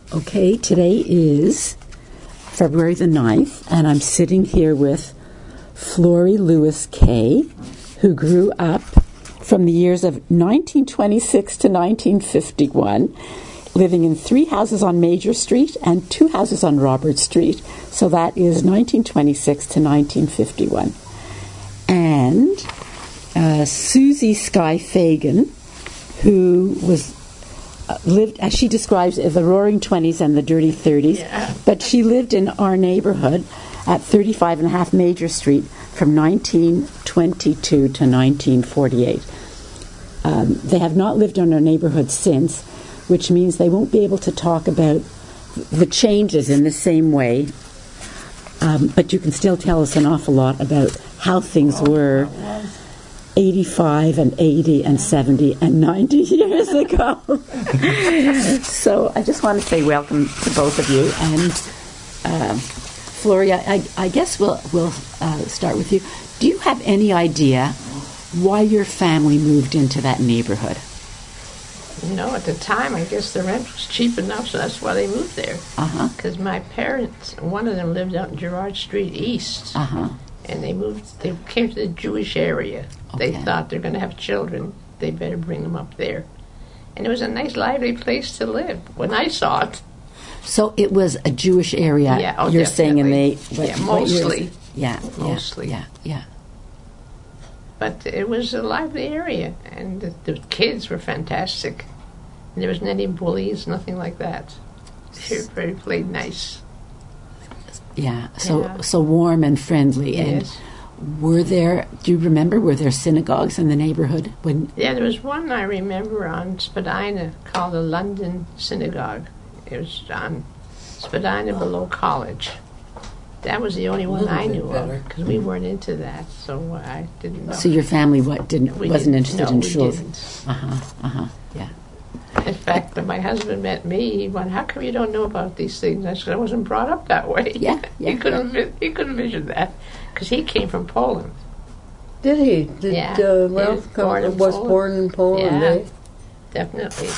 Okay, today is February the 9th, and I'm sitting here with Flory Lewis Kay, who grew up from the years of 1926 to 1951, living in 3 houses on Major Street and 2 houses on Robert Street. So that is 1926 to 1951. And Susie Skye Fagan, who lived, as she describes, the roaring 20s and the dirty 30s, but she lived in our neighborhood at 35 and a half Major Street from 1922 to 1948. They have not lived in our neighborhood since, which means they won't be able to talk about the changes in the same way, but you can still tell us an awful lot about how things were 85 and 80 and 70 and 90 years ago. So I just want to say welcome to both of you. And Flory, I guess we'll start with you. Do you have any idea why your family moved into that neighborhood? No, at the time, I guess the rent was cheap enough, so that's why they moved there. Because my parents, one of them lived out in Gerard Street East. And they came to the Jewish area. Okay. They thought they're going to have children. They better bring them up there. And it was a nice, lively place to live when I saw it. So it was a Jewish area, yeah, you're definitely. saying, and mostly. Mostly. Yeah. But it was a lively area, and the kids were fantastic. And there wasn't any bullies, nothing like that. Everybody played nice. Yeah, so warm and friendly. Yes. And do you remember, were there synagogues in the neighborhood? Yeah, there was one I remember on Spadina called the London Synagogue. It was on Spadina below College. That was the only one I knew of, because we weren't into that, so I didn't know. So your family wasn't interested in shul? Yeah. In fact, when my husband met me, he went, "How come you don't know about these things?" I said, "I wasn't brought up that way." Yeah. He couldn't vision that, because he came from Poland. Did he? Ralph was born in Poland, yeah, definitely.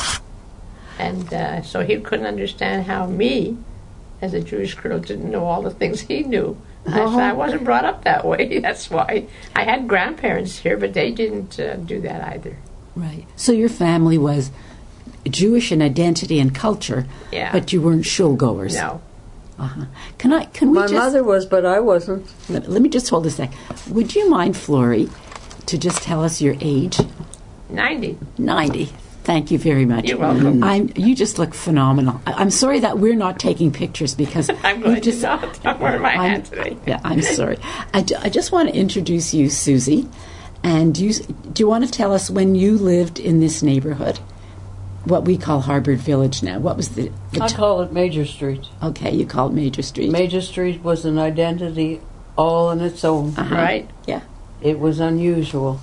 And so he couldn't understand how me, as a Jewish girl, didn't know all the things he knew. I said, I wasn't brought up that way. That's why. I had grandparents here, but they didn't do that either. Right. So your family was Jewish in identity and culture, but you weren't shul goers. No. My mother was, but I wasn't. Let me just hold a sec. Would you mind, Flory, to just tell us your age? 90. 90. Thank you very much. You're welcome. You just look phenomenal. I'm sorry that we're not taking pictures because I'm glad you're not. I'm wearing my hat today. Yeah, I'm sorry. I just want to introduce you, Susie. And do you want to tell us when you lived in this neighborhood, what we call Harvard Village now? What was the I call it Major Street. Okay, you call it Major Street. Major Street was an identity all on its own. Right? Yeah. It was unusual.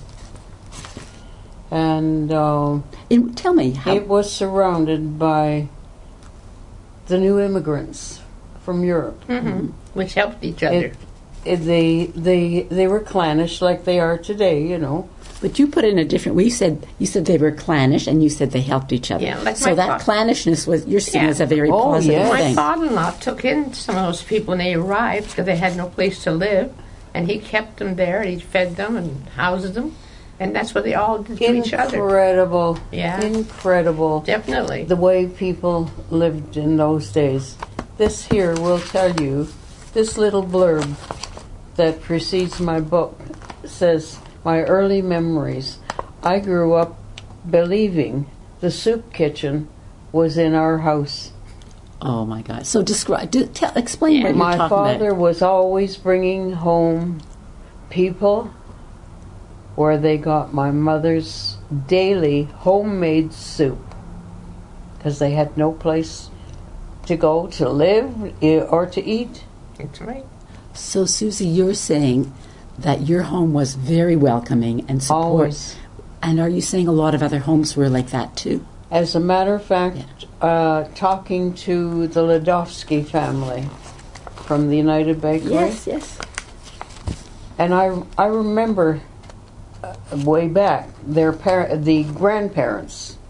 And tell me how it was surrounded by the new immigrants from Europe, which helped each other. They were clannish like they are today, you know. But you put it in a different way. You said they were clannish, and you said they helped each other. Yeah, like so that clannishness you're seeing as a very positive thing. My father-in-law took in some of those people when they arrived because they had no place to live, and he kept them there, and he fed them and housed them, and that's what they all did to each other. Incredible. Yeah. Incredible. Definitely. The way people lived in those days. This here will tell you, this little blurb that precedes my book says, "My early memories. I grew up believing the soup kitchen was in our house." Oh my God! So explain what you're talking about. My father was always bringing home people where they got my mother's daily homemade soup because they had no place to go to live or to eat. That's right. So, Susie, you're saying that your home was very welcoming and support. Always. And are you saying a lot of other homes were like that too? As a matter of fact, talking to the Ladovsky family from the United Bakery. Yes. And I remember way back, the grandparents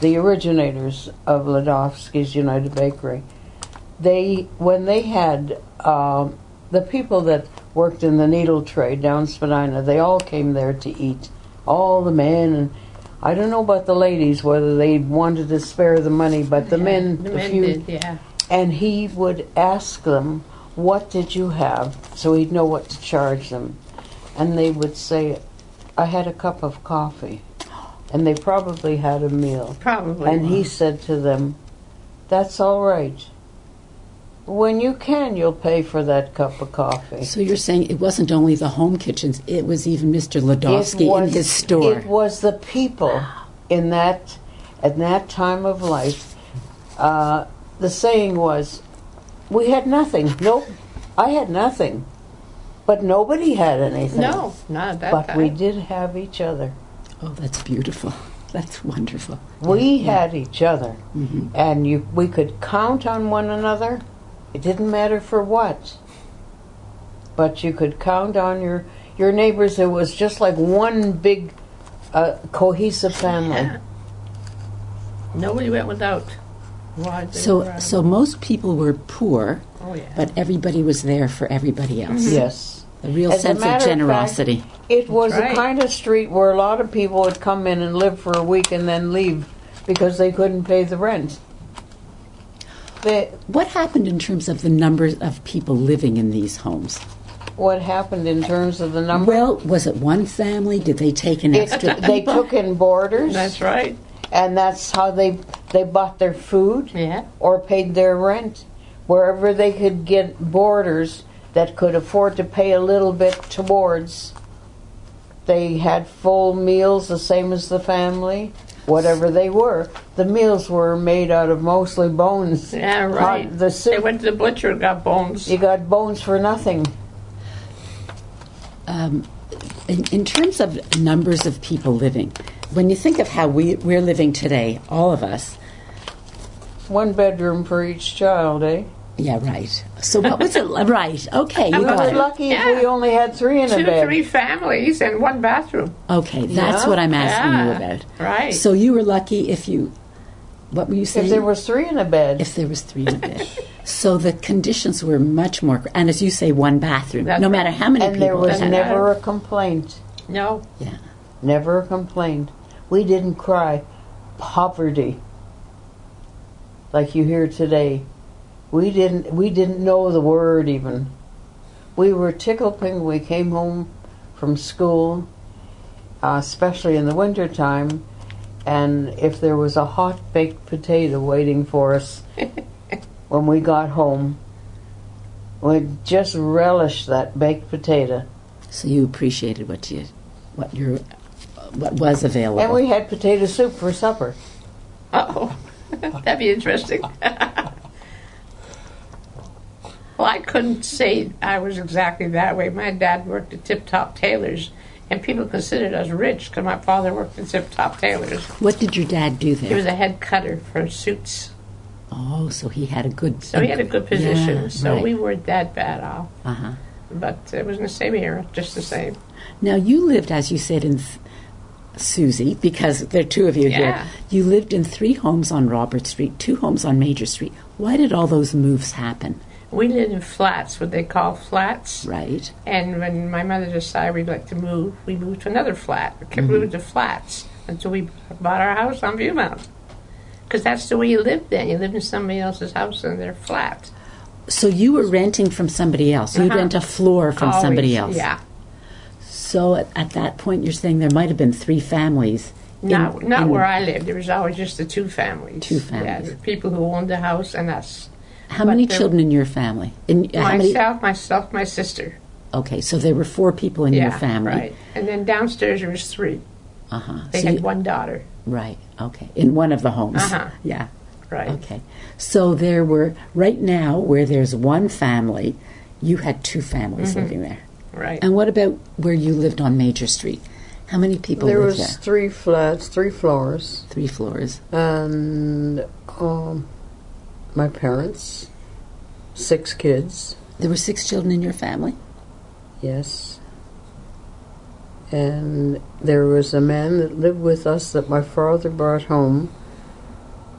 the originators of Ladovsky's United Bakery, when they had the people that worked in the needle trade down Spadina, they all came there to eat. All the men, and I don't know about the ladies, whether they wanted to spare the money, but the men, did, yeah. And he would ask them, what did you have? So he'd know what to charge them. And they would say, I had a cup of coffee. And they probably had a meal. Probably. And he said to them, that's all right. When you can, you'll pay for that cup of coffee. So you're saying it wasn't only the home kitchens, it was even Mr. Ladovsky in his store. It was the people in that, at that time of life. The saying was, we had nothing. Nope, I had nothing. But nobody had anything. No, not at that but time. we did have each other. Oh, that's beautiful. That's wonderful. We had each other. Mm-hmm. And we could count on one another. It didn't matter for what. But you could count on your neighbors. It was just like one big cohesive family. Yeah. Nobody went without. So most people were poor, but everybody was there for everybody else. Mm-hmm. Yes. A real sense of generosity. Fact, it was the kind of street where a lot of people would come in and live for a week and then leave because they couldn't pay the rent. What happened in terms of the numbers of people living in these homes? What happened in terms of the number? Well, was it one family? Did they take in extra people? They took in boarders. That's right. And that's how they bought their food or paid their rent. Wherever they could get boarders that could afford to pay a little bit towards, they had full meals the same as the family. Whatever they were. The meals were made out of mostly bones. Yeah, right. The soup, they went to the butcher and got bones. You got bones for nothing. In terms of numbers of people living, when you think of how we're living today, all of us. One bedroom for each child, eh? Yeah, right. So what was it? Right. Okay, you got it. We were lucky if we only had three in a bed. 3 families and one bathroom. Okay, that's what I'm asking you about. Right. So you were lucky if you... What were you saying? If there was 3 in a bed. If there was 3 in a bed. So the conditions were much more... And as you say, one bathroom. That's no matter how many people. And there was never a complaint. No. Yeah. Never a complaint. We didn't cry poverty like you hear today. We didn't know the word even. We were tickled pink when we came home from school, especially in the winter time, and if there was a hot baked potato waiting for us when we got home, we'd just relish that baked potato. So you appreciated what was available. And we had potato soup for supper. Uh-oh. That'd be interesting. Well, I couldn't say I was exactly that way. My dad worked at Tip Top Tailors, and people considered us rich because my father worked at Tip Top Tailors. What did your dad do there? He was a head cutter for suits. Oh, so he had a good... So he had a good position. Yeah, so right. We weren't that bad off. Uh-huh. But it was in the same era, just the same. Now, you lived, as you said, in... Susie, because there are 2 of you here. You lived in 3 homes on Robert Street, 2 homes on Major Street. Why did all those moves happen? We lived in flats, what they call flats. Right. And when my mother decided we'd like to move, we moved to another flat. We moved to flats until we bought our house on Viewmount. Because that's the way you lived then. You lived in somebody else's house in their flat. So you were renting from somebody else. You'd rent a floor from somebody else. Yeah. So at that point, you're saying there might have been 3 families. Not where I lived. There was always just the 2 families. 2 families. Yeah, the people who owned the house and us. How many children in your family? Myself, my sister. Okay, so there were 4 people in your family. Right. And then downstairs there was 3. Uh-huh. They had 1 daughter. Right, okay. In one of the homes. Uh-huh. Yeah. Right. Okay. So there were, right now, where there's 1 family, you had 2 families living there. Right. And what about where you lived on Major Street? How many people lived there? There was 3 flats, 3 floors. 3 floors. And my parents, 6 kids. There were 6 children in your family? Yes. And there was a man that lived with us that my father brought home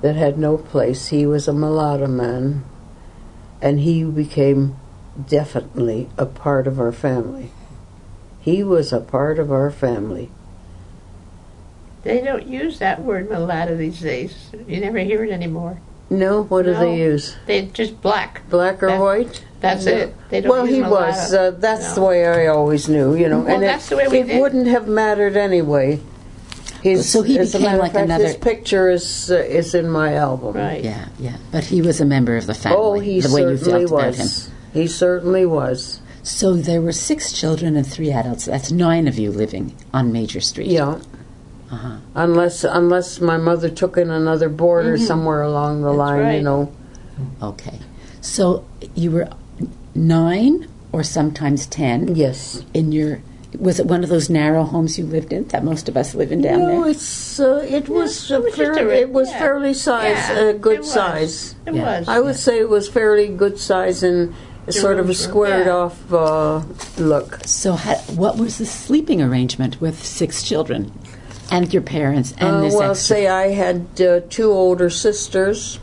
that had no place. He was a mulatto man, and he became definitely a part of our family. He was a part of our family. They don't use that word mulatto these days. You never hear it anymore. No, what do they use? They just black. Black or white? That's it. They don't use he mulatto. was. That's the way I always knew, you know. Well, and that's the way we it did. wouldn't have mattered anyway. So he as a became matter like of fact, another. His picture is in my album. Right. Yeah, yeah. But he was a member of the family. Oh, he the way you certainly felt was. about him. He certainly was. So there were 6 children and 3 adults. That's 9 of you living on Major Street. Yeah. Uh-huh. Unless my mother took in another boarder somewhere along the line, right. you know. Okay. So you were 9 or sometimes 10 Yes. in your. Was it one of those narrow homes you lived in that most of us live in down No, there? it was Yeah. fairly size, Yeah, good it was. size. It Yeah. was. I would say it was fairly good size and sort of a squared Yeah. off look. So what was the sleeping arrangement with 6 children and your parents and this Well, extra? say I had 2 older sisters,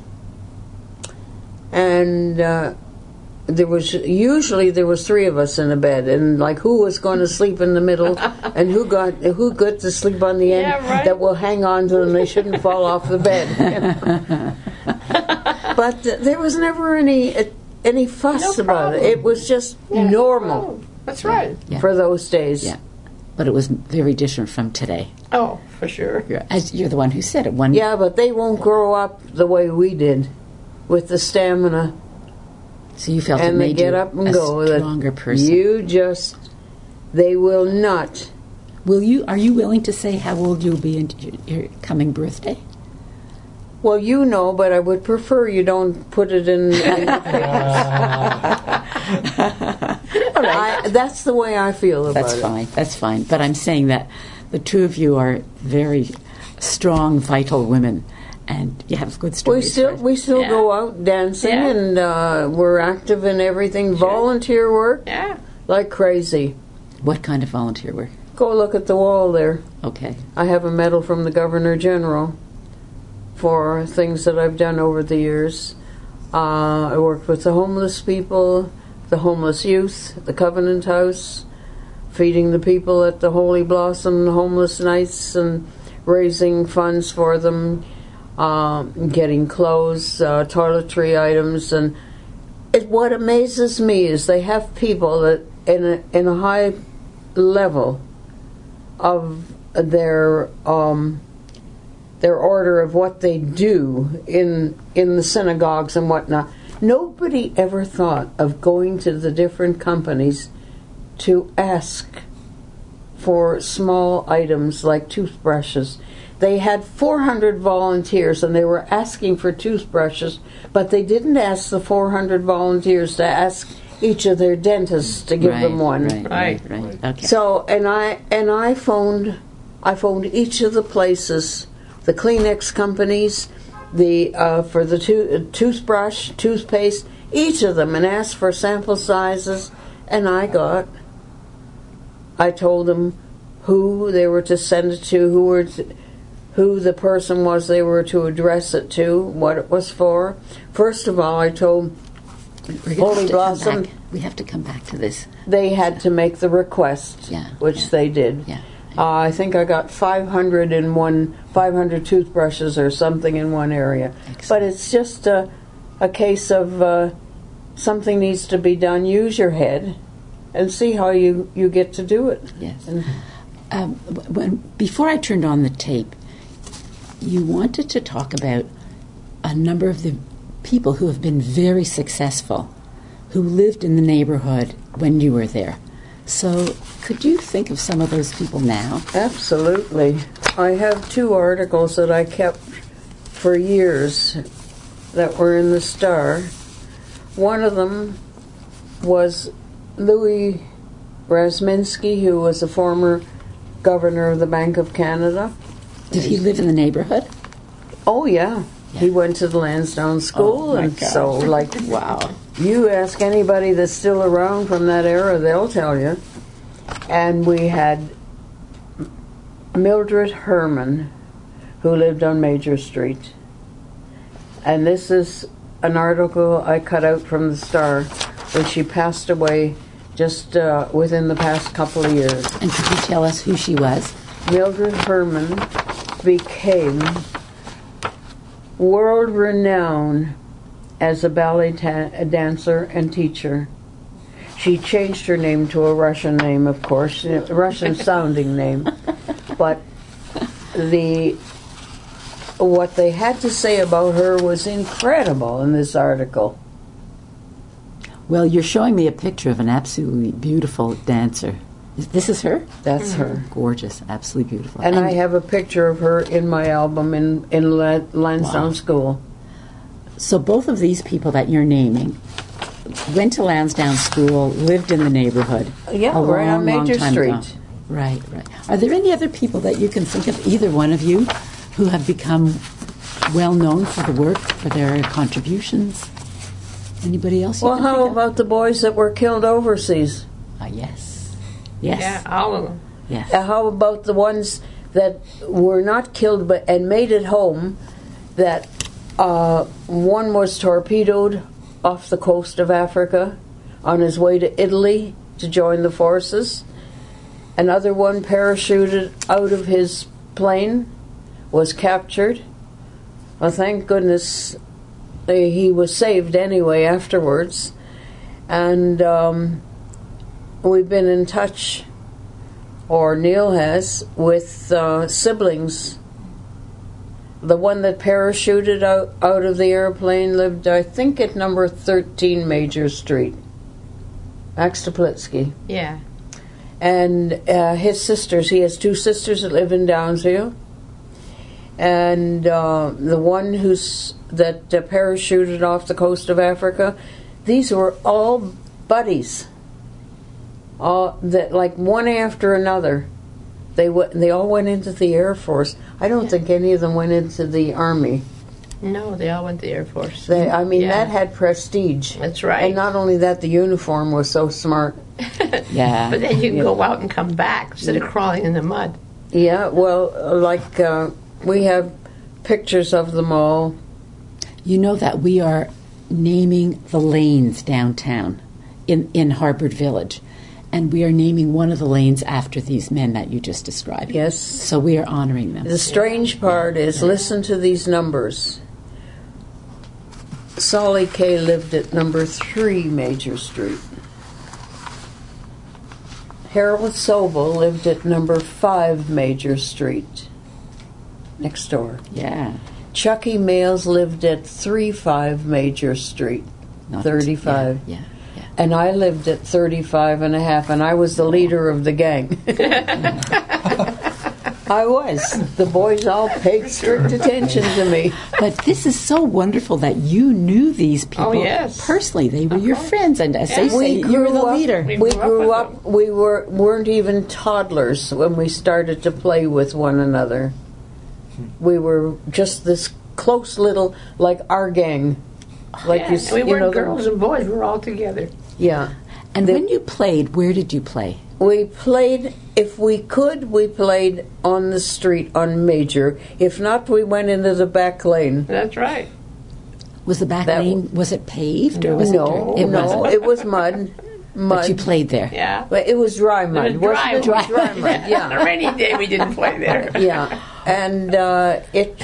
and there was 3 of us in a bed, and like who was going to sleep in the middle, and who got to sleep on the end Yeah, right. that will hang on to them, they shouldn't fall off the bed. You know? But there was never any fuss No about it. problem. It was just normal Oh, that's right. Yeah. for those days. Yeah. But it was very different from today. Oh, for sure. You're the one who said it. One. Yeah, but they won't grow up the way we did, with the stamina. So you felt it And they made get you up and a go. stronger person. They will not. Are you willing to say how old you'll be in your coming birthday? Well, you know, but I would prefer you don't put it in. That's the way I feel about That's it. fine. That's fine. But I'm saying that the 2 of you are very strong, vital women, and you have good stories. We still Yeah. go out dancing, Yeah. and we're active in everything. Volunteer work Yeah. like crazy. What kind of volunteer work? Go look at the wall there. Okay. I have a medal from the Governor General for things that I've done over the years. I worked with the homeless people, the homeless youth, the Covenant House, feeding the people at the Holy Blossom homeless nights and raising funds for them, getting clothes, toiletry items, and what amazes me is they have people that in a high level of their order of what they do in the synagogues and whatnot. Nobody ever thought of going to the different companies to ask for small items like toothbrushes. They had 400 volunteers and they were asking for toothbrushes, but they didn't ask the 400 volunteers to ask each of their dentists to give them one. Right. Okay. So, and I phoned each of the places, the Kleenex companies, for the toothbrush, toothpaste, each of them, and asked for sample sizes, and I told them who they were to send it to, who the person was they were to address it to, what it was for. First of all, I told Holy Blossom We have to come back to this. they had to make the request, which they did. Yeah. I think I got 500 toothbrushes or something in one area. Excellent. But it's just a case of something needs to be done. Use your head and see how you get to do it. Yes. And Before I turned on the tape, you wanted to talk about a number of the people who have been very successful, who lived in the neighborhood when you were there. So could you think of some of those people now? absolutely. I have 2 articles that I kept for years that were in the Star. One of them was Louis Razminsky, who was a former governor of the Bank of Canada. Did he live in the neighborhood? Oh, yeah. He went to the Lansdowne School, and so, like, Wow. you ask anybody that's still around from that era, they'll tell you. And we had Mildred Herman, who lived on Major Street. And this is an article I cut out from the Star when she passed away just within the past couple of years. And could you tell us who she was? Mildred Herman became world-renowned as a ballet dancer and teacher. She changed her name to a Russian name, of course, a Russian-sounding name. But what they had to say about her was incredible in this article. Well, you're showing me a picture of an absolutely beautiful dancer. This is her? That's her. Gorgeous, absolutely beautiful. And I have a picture of her in my album in Lansdowne School. So both of these people that you're naming went to Lansdowne School, lived in the neighborhood. Yeah, right on Major Street. Ago. Right. Are there any other people that you can think of, either one of you, who have become well known for the work, for their contributions? Anybody else? Well, how about the boys that were killed overseas? Yes. Yeah, all of them. Yes. How about the ones that were not killed and made it home? That one was torpedoed off the coast of Africa on his way to Italy to join the forces. Another one parachuted out of his plane, was captured. Well, thank goodness he was saved anyway afterwards. And we've been in touch, or Neil has, with siblings. The one that parachuted out of the airplane lived, I think, at number 13 Major Street. Max Toplitsky. Yeah. And his sisters, he has two sisters that live in Downsville. And the one that parachuted off the coast of Africa, these were all buddies. That like one after another. They all went into the Air Force. I don't think any of them went into the Army. No, they all went to the Air Force. That had prestige. That's right. And not only that, the uniform was so smart. Yeah. But then you can go out and come back instead of crawling in the mud. Yeah, well, we have pictures of them all. You know that we are naming the lanes downtown in Harvard Village. And we are naming one of the lanes after these men that you just described. Yes. So we are honoring them. The strange part is, listen to these numbers. Solly Kay lived at number 3 Major Street. Harold Sobel lived at number 5 Major Street, next door. Yeah. Chucky Males lived at 35 Major Street, 35. Yeah. And I lived at 35 and a half, and I was the leader of the gang. I was. The boys all paid strict attention to me. But this is so wonderful that you knew these people personally. They were your friends, and as they say, you were the leader. We grew up. We weren't even toddlers when we started to play with one another. We were just this close little, like our gang. Like we weren't girls and boys. We were all together. Yeah. And when you played, where did you play? We played, if we could, we played on the street on Major. If not, we went into the back lane. That's right. Was the back lane, was it paved? Or was no, it was mud. But you played there. Yeah. But it was dry mud. Dry mud, yeah. On a rainy day, we didn't play there. Yeah. And it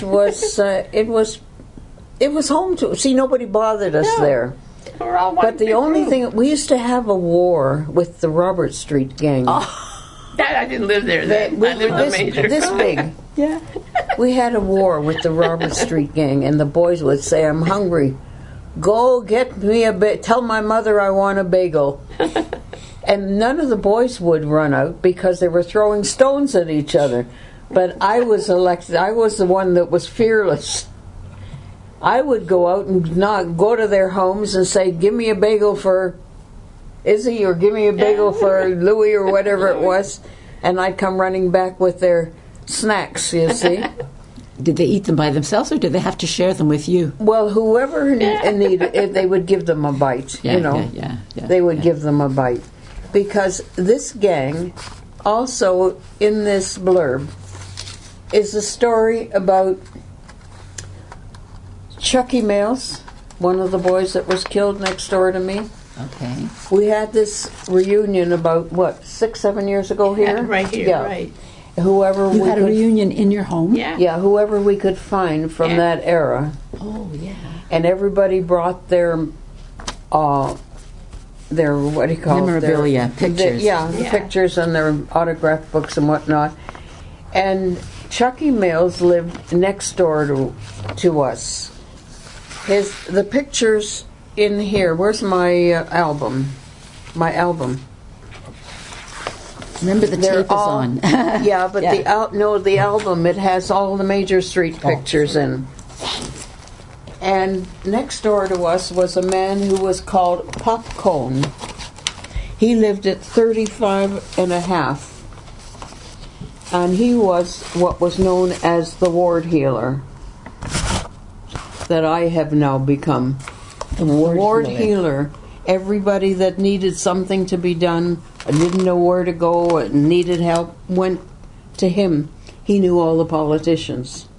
was home to, see, nobody bothered us there. But the only thing, we used to have a war with the Robert Street gang. Oh. I didn't live there then. I lived in Major. This big. Yeah. We had a war with the Robert Street gang, and the boys would say, I'm hungry. Go get me tell my mother I want a bagel. And none of the boys would run out because they were throwing stones at each other. But I was elected. I was the one that was fearless. I would go out and go to their homes and say, give me a bagel for Izzy, or give me a bagel for Louie, or whatever it was. And I'd come running back with their snacks, you see. Did they eat them by themselves, or did they have to share them with you? Well, whoever needed, they would give them a bite, They would give them a bite. Because this gang, also in this blurb, is a story about Chucky Males, one of the boys that was killed next door to me. Okay. We had this reunion about, 6-7 years ago here? Right here, yeah. right. Whoever You we had a could, reunion in your home? Yeah, whoever we could find from that era. Oh, yeah. And everybody brought their what do you call Memorabilia, it? pictures. The pictures and their autograph books and whatnot. And Chucky Mills lived next door to us. The pictures in here. Where's my album? My album. Remember the tape is on. Yeah, but the album, it has all the Major Street pictures in. And next door to us was a man who was called Popcone. He lived at 35 and a half. And he was what was known as the ward healer that I have now become. The ward healer. Everybody that needed something to be done, didn't know where to go, and needed help, went to him. He knew all the politicians.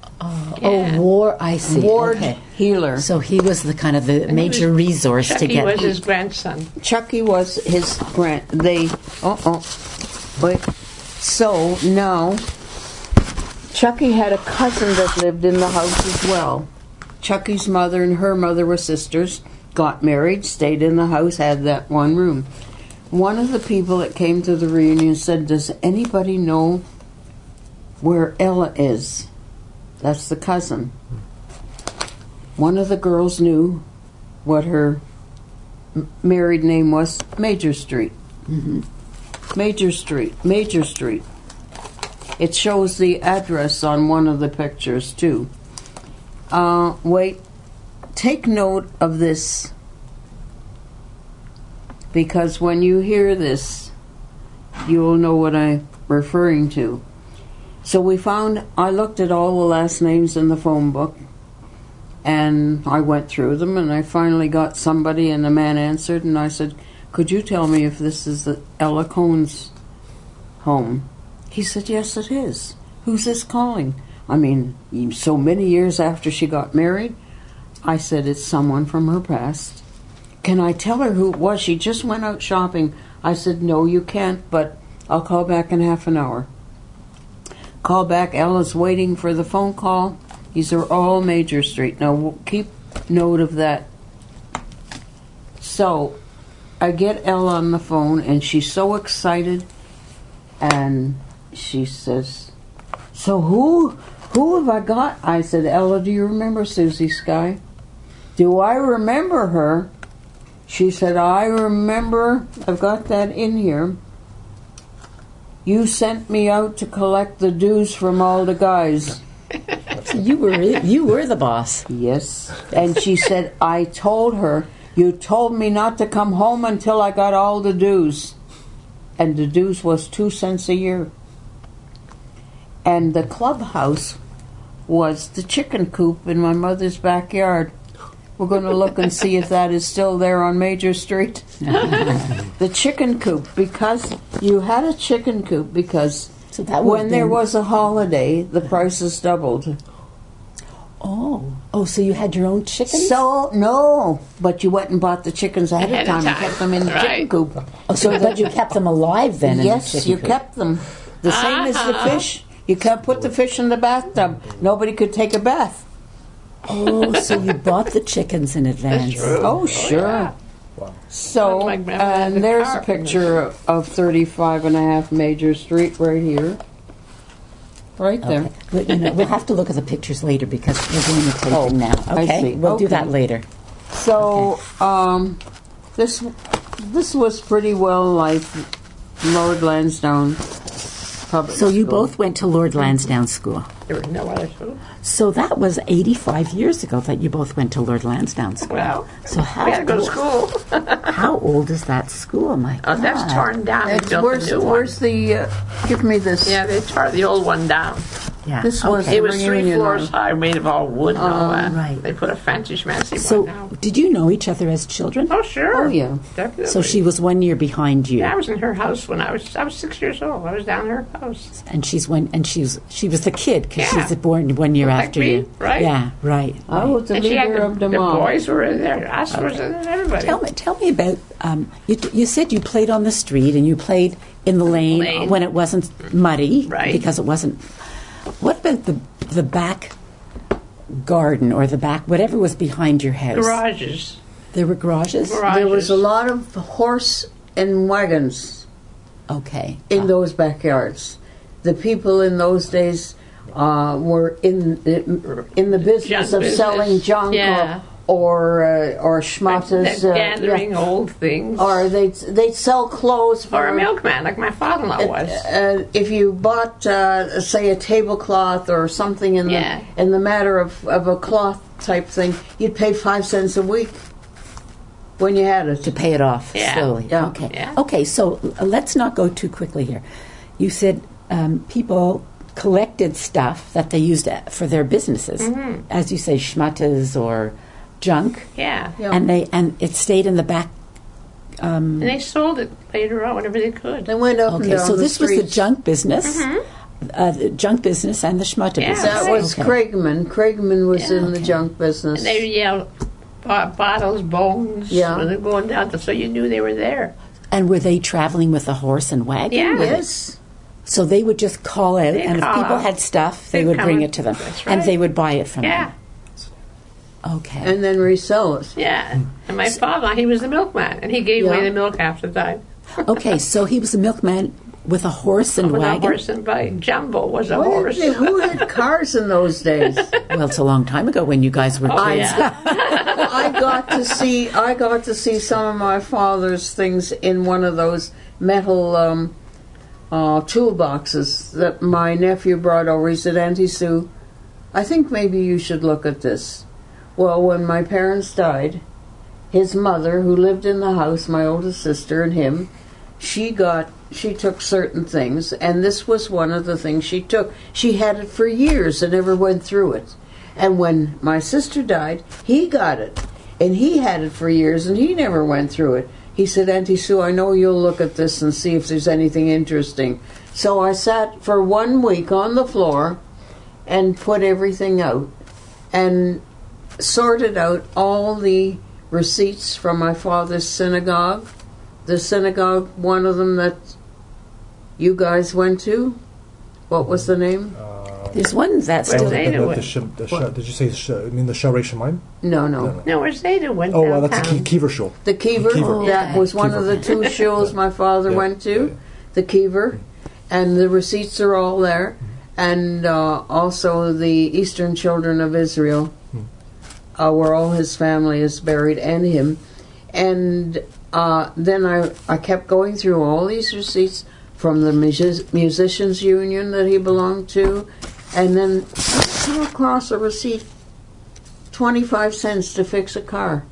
I see. Ward healer. So he was the kind of the major resource Chucky to get. was his grandson. Chucky was his wait. So now, Chucky had a cousin that lived in the house as well. Chucky's mother and her mother were sisters, got married, stayed in the house, had that one room. One of the people that came to the reunion said, "Does anybody know where Ella is?" That's the cousin. One of the girls knew what her married name was, Major Street. Mm-hmm. Major Street. It shows the address on one of the pictures, too. Take note of this, because when you hear this, you'll know what I'm referring to. So I looked at all the last names in the phone book, and I went through them, and I finally got somebody, and the man answered, and I said, "Could you tell me if this is the Ella Cohn's home?" He said, "Yes, it is. Who's this calling?" I mean, so many years after she got married. I said, "It's someone from her past." "Can I tell her who it was? She just went out shopping." I said, "No, you can't, but I'll call back in half an hour." Call back. Ella's waiting for the phone call. These are all Major Street. Now, keep note of that. So, I get Ella on the phone, and she's so excited, and she says, "So who have I got?" I said, "Ella, do you remember Susie Sky?" "Do I remember her?" She said, "I remember. I've got that in here. You sent me out to collect the dues from all the guys." You were the boss. Yes. And she said, "I told her, you told me not to come home until I got all the dues." And the dues was 2 cents a year. And the clubhouse was the chicken coop in my mother's backyard. We're going to look and see if that is still there on Major Street. The chicken coop, because you had a chicken coop because when there was a holiday, the prices doubled. Oh, so you had your own chickens? So, no, but you went and bought the chickens ahead of time and kept them in the chicken coop. Oh, so but you kept them alive then? Yes, you kept them. The same as the fish. You can't put the fish in the bathtub. Nobody could take a bath. Oh, so you bought the chickens in advance. Oh, sure. Oh, yeah. Wow. So, and there's a picture of 35 and a half Major Street right here. Right there. Okay. We'll have to look at the pictures later because we're doing the taping now. Okay, I see. We'll do that later. So, this was pretty well like Lord Lansdowne Public So you School. both went to Lord Lansdowne School. There was no other school. So that was 85 years ago that you both went to Lord Lansdowne School. Well, so we had to go to school. How old is that school? My God. Oh, that's torn down. They built a new one. Where's the? Give me this. Yeah, they tore the old one down. Yeah. This was It was 3 reunion floors hall. high, made of all wood and all that. right. They put a fancy schmancy So, one now. did you know each other as children? Oh, sure. Oh, yeah. Definitely. So she was 1 year behind you, Yeah, I was in her house when I was 6 years old. I was down in her house. and she was the kid because Yeah. she's born 1 year Like after me, you. right. Yeah, right. I was the And she had leader of the them all. boys were in there. Us was in there, everybody. Tell me about. You said you played on the street and you played in the lane when it wasn't muddy, Right. Because it wasn't. What about the back garden or the back whatever was behind your house? Garages. There were garages. There was a lot of horse and wagons Okay. in those backyards. The people in those days were in the business Junk of selling business. junk Yeah. or schmatters. Gathering old things. Or they'd sell clothes for Or a milkman, like my father-in-law was. If you bought, say, a tablecloth or something in the matter of a cloth type thing, you'd pay 5 cents a week when you had it. To pay it off Yeah. slowly. Yeah. Okay. Yeah. Okay. So let's not go too quickly here. You said people collected stuff that they used for their businesses, as you say, schmattes or junk, Yeah. Yeah. and it stayed in the back. And they sold it later on whenever they could. They went up and Okay, down so the this was the streets. junk business, the junk business and the schmatte Yeah, business. That was Okay. Craigman. Craigman was in the junk business. And they yelled bottles, bones. Yeah. When they're going down, so you knew they were there. And were they traveling with a horse and wagon? Yeah. Yes. So they would just call out, They'd and if call people out. had stuff, they They'd would come bring and- it to them, that's and right. they would buy it from Yeah. them. Okay. And then resell it. Yeah. And my father, he was the milkman, and he gave away Yeah. the milk half the time. Okay, so he was a milkman with a horse and With a wagon. horse and bike. Jumbo was a horse. Who had cars in those days? Well, it's a long time ago when you guys were kids. Yeah. I got to see some of my father's things in one of those metal toolboxes that my nephew brought over. He said, "Auntie Sue, I think maybe you should look at this." Well, when my parents died, his mother, who lived in the house, my oldest sister and him, she took certain things, and this was one of the things she took. She had it for years and never went through it. And when my sister died, he got it, and he had it for years, and he never went through it. He said, "Auntie Sue, I know you'll look at this and see if there's anything interesting." So I sat for 1 week on the floor and put everything out and sorted out all the receipts from my father's synagogue. The synagogue, one of them that you guys went to. What was the name? There's one that's Where's still. Zeta Did went? you say you mean the Sharei Shemaim? No. No, where's Zeta went Oh, downtown. that's a Kiver show. The Kiever. Kiever. That was one of the two shows my father Yeah, went to. yeah. The Kiever. And the receipts are all there. And also the Eastern Children of Israel, where all his family is buried, and him. And then I kept going through all these receipts from the Musicians Union that he belonged to. And then I came across a receipt, 25 cents to fix a car.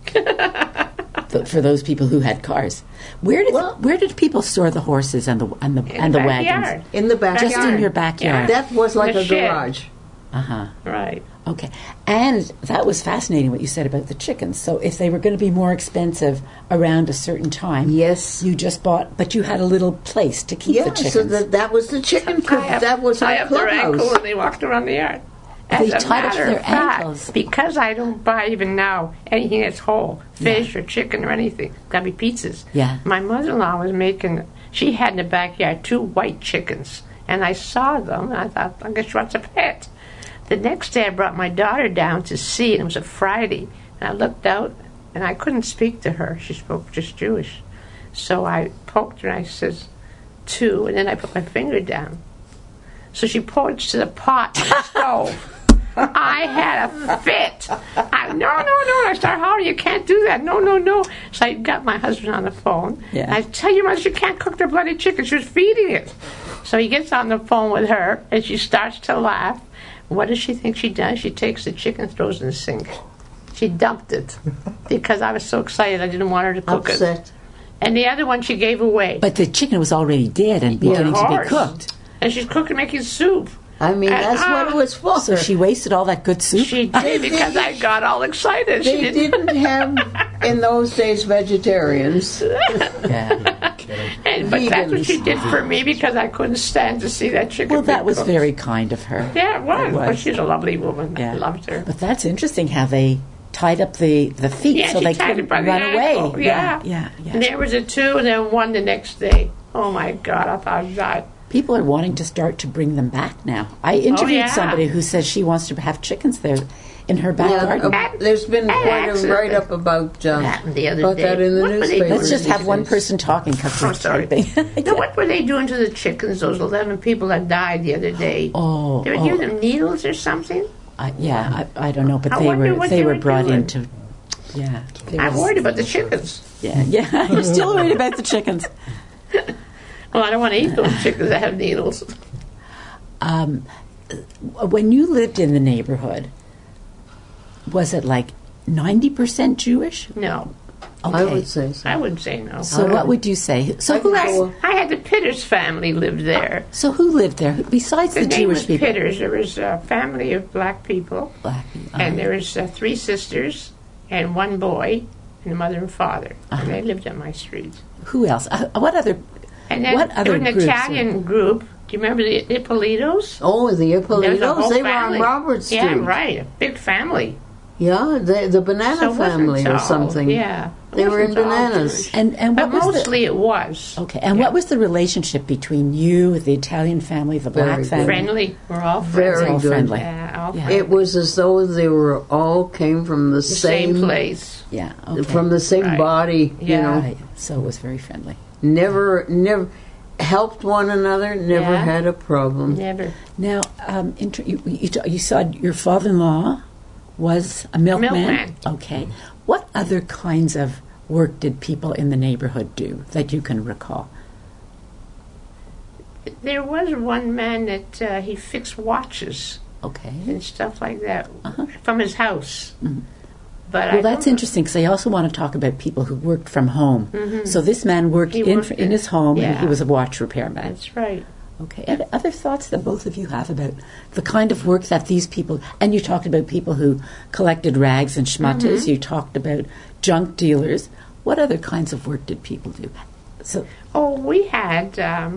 For those people who had cars. Where did people store the horses and the wagons? Backyard. In the backyard. Just in your backyard. That was like The a shed. garage. Right. Okay. And that was fascinating what you said about the chickens. So if they were going to be more expensive around a certain time, Yes. you just bought, but you had a little place to keep the Yeah, chickens. so that was the chicken coop. That was tie our up their ankle clubhouse. and they walked around the yard. They As a tied up matter their of fact, ankles. because I don't buy even now anything that's whole, fish or chicken or anything. Gotta be pizzas. Yeah. My mother-in-law was making. She had in the backyard 2 white chickens, and I saw them. And I thought, I guess she wants a pet. The next day, I brought my daughter down to see it. It was a Friday, and I looked out, and I couldn't speak to her. She spoke just Jewish, so I poked her and I says, 2, and then I put my finger down. So she points to the pot in the stove. I had a fit. No. I started hollering, you can't do that. No. So I got my husband on the phone. Yeah. I tell you, Mother, you can't cook the bloody chicken. She was feeding it. So he gets on the phone with her, and she starts to laugh. What does she think she does? She takes the chicken, throws it in the sink. She dumped it because I was so excited I didn't want her to cook it. Upset. And the other one she gave away. But the chicken was already dead and beginning to be course. cooked. And she's cooking, making soup. I mean, that's what it was for. So she wasted all that good soup? She did because I got all excited. She They didn't have, in those days, vegetarians. Yeah. But that's what she did for me because I couldn't stand to see that chicken. Well, that being was cooked. very kind of her. Yeah, it was. It was. But she's a lovely woman. Yeah. I loved her. But that's interesting how they tied up the feet Yeah, so she they tied couldn't it by the run ankle. away. Yeah. Yeah. And there was a 2 and then 1 the next day. Oh my God, I thought I died. People are wanting to start to bring them back now. I interviewed yeah. somebody who says she wants to have chickens there in her back garden. There's been quite a accident. write-up about happened the other about day. that in the What were they newspaper. Let's just have one person talking because we're I'm sorry. typing. Now, what were they doing to the chickens, those 11 people that died the other day? Oh, They were giving them needles or something? I don't know, but I they wonder were what they they were were brought doing. into. Yeah, I'm worried about the chickens. yeah. You're still worried about the chickens. Well, I don't want to eat those chickens that have needles. When you lived in the neighborhood, was it like 90% Jewish? No, Okay. I would say so. I wouldn't say no. So what would you say? So who else? I had the Pitters family lived there. So who lived there besides The the name Jewish was people? Pitters. There was a family of black people, Black. and there was 3 sisters and 1 boy, and a mother and father. And they lived on my street. Who else? What other? And then What other there was an groups Italian group. Do you remember the Ippolitos? Oh, the There was a Ippolitos, whole they were family. on Robert Street. Yeah, right. A big family. Yeah, the Banana So it wasn't family or all- something. Yeah. it They were in wasn't all Bananas. Jewish. And But what was mostly it was. Okay, and what was the relationship between you, the Italian family, the black Very family? Friendly. We're all Very friendly. all good. friendly. Yeah, all Yeah. friendly. It was as though they were all came from the The same place. Yeah, okay. from the same Right. body. Yeah. You know, Right, so it was very friendly. never helped one another. Never Yeah. had a problem. Never. Now, you said your father-in-law was a milkman. Milkman. Okay. What other kinds of work did people in the neighborhood do that you can recall? There was one man that he fixed watches Okay. and stuff like that Uh-huh. from his house. Mhm. But Well, that's interesting because I also want to talk about people who worked from home. So this man worked, He in worked in his home, and he yeah. was a watch repairman. That's right. Okay. And other thoughts that both of you have about the kind of work that these people, and you talked about people who collected rags and schmutters, you talked about junk dealers. What other kinds of work did people do? So, Oh, we had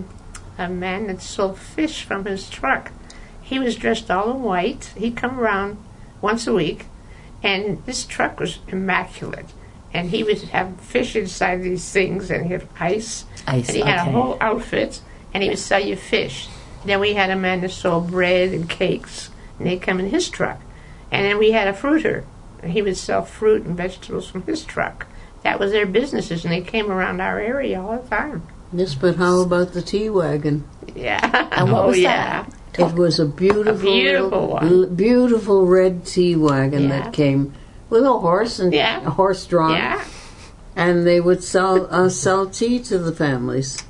a man that sold fish from his truck. He was dressed all in white. He'd come around once a week, and this truck was immaculate. And he would have fish inside these things, and he had ice. Ice, and he had a okay. whole outfit, and he would sell you fish. Then we had a man that sold bread and cakes, and they'd come in his truck. And then we had a fruiter, and he would sell fruit and vegetables from his truck. That was their businesses, and they came around our area all the time. Yes, but how about the tea wagon? Yeah. And what oh, was yeah. that? It was a beautiful, beautiful one. beautiful red tea wagon Yeah. that came with a horse and Yeah. a horse drawn, Yeah. and they would sell tea to the families.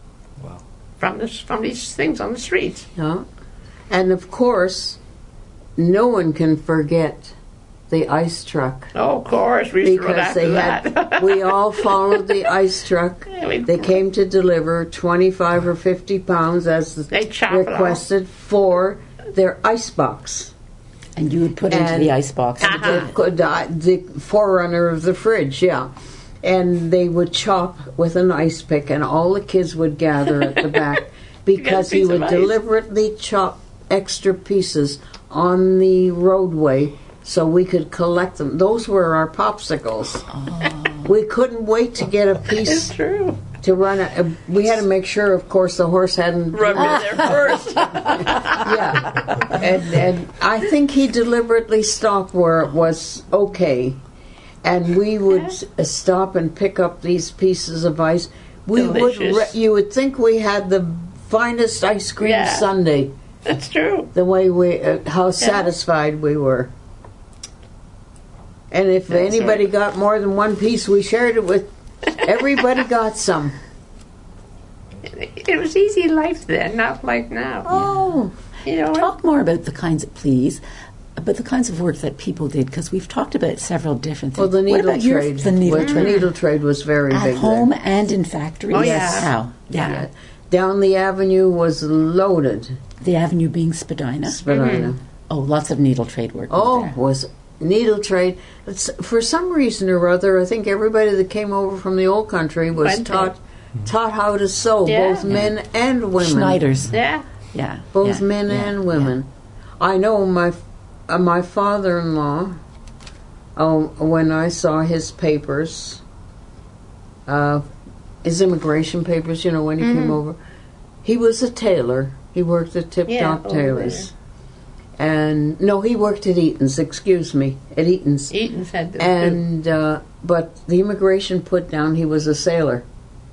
From these things on the street. Yeah, and of course, no one can forget the ice truck Oh, of course, we used to run because after they that. had. We all followed the ice truck. Yeah, we- They came to deliver 25 or 50 pounds as They chop it off. requested for their ice box. and you would put into And- the ice box. The forerunner of the fridge, yeah. And they would chop with an ice pick, and all the kids would gather at the back because he piece of would ice. deliberately chop extra pieces on the roadway so we could collect them. Those were our popsicles. We couldn't wait to get a It's piece true. to run. We had to make sure, of course, the horse hadn't. Run in there first. Yeah, and I think he deliberately stopped where it was okay, and we would stop and pick up these pieces of ice. We Delicious. you would think we had the finest ice cream Yeah. sundae. That's true. The way how satisfied we were. And if That's anybody right. got more than one piece, we shared it with. Everybody got some. It was easy life then, not like now. Oh. You know, Talk more about the kinds of, please, but the kinds of work that people did, because we've talked about several different Well, things. the What needle about your- trade. the needle The trade. needle trade was very At big home there. and in factories? Oh, yeah. How? Yeah. Down the avenue was loaded. The avenue being Spadina. Spadina. Oh, lots of needle trade work. Oh, there. was needle trade. For some reason or other, I think everybody that came over from the old country was Went there. taught how to sew, Yeah. both men and women. Schneiders. Yeah. Yeah. Both yeah, men yeah, and women. I know my father-in-law. When I saw his papers, his immigration papers, when he came over, he was a tailor. He worked at Tip Top over Tailors. And no, he worked at Eaton's. Excuse me, at Eaton's. Eaton's had the And but the immigration put down he was a sailor.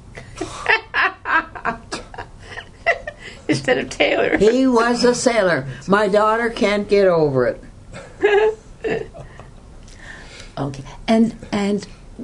instead of Taylor. He was a sailor. My daughter can't get over it. Okay. And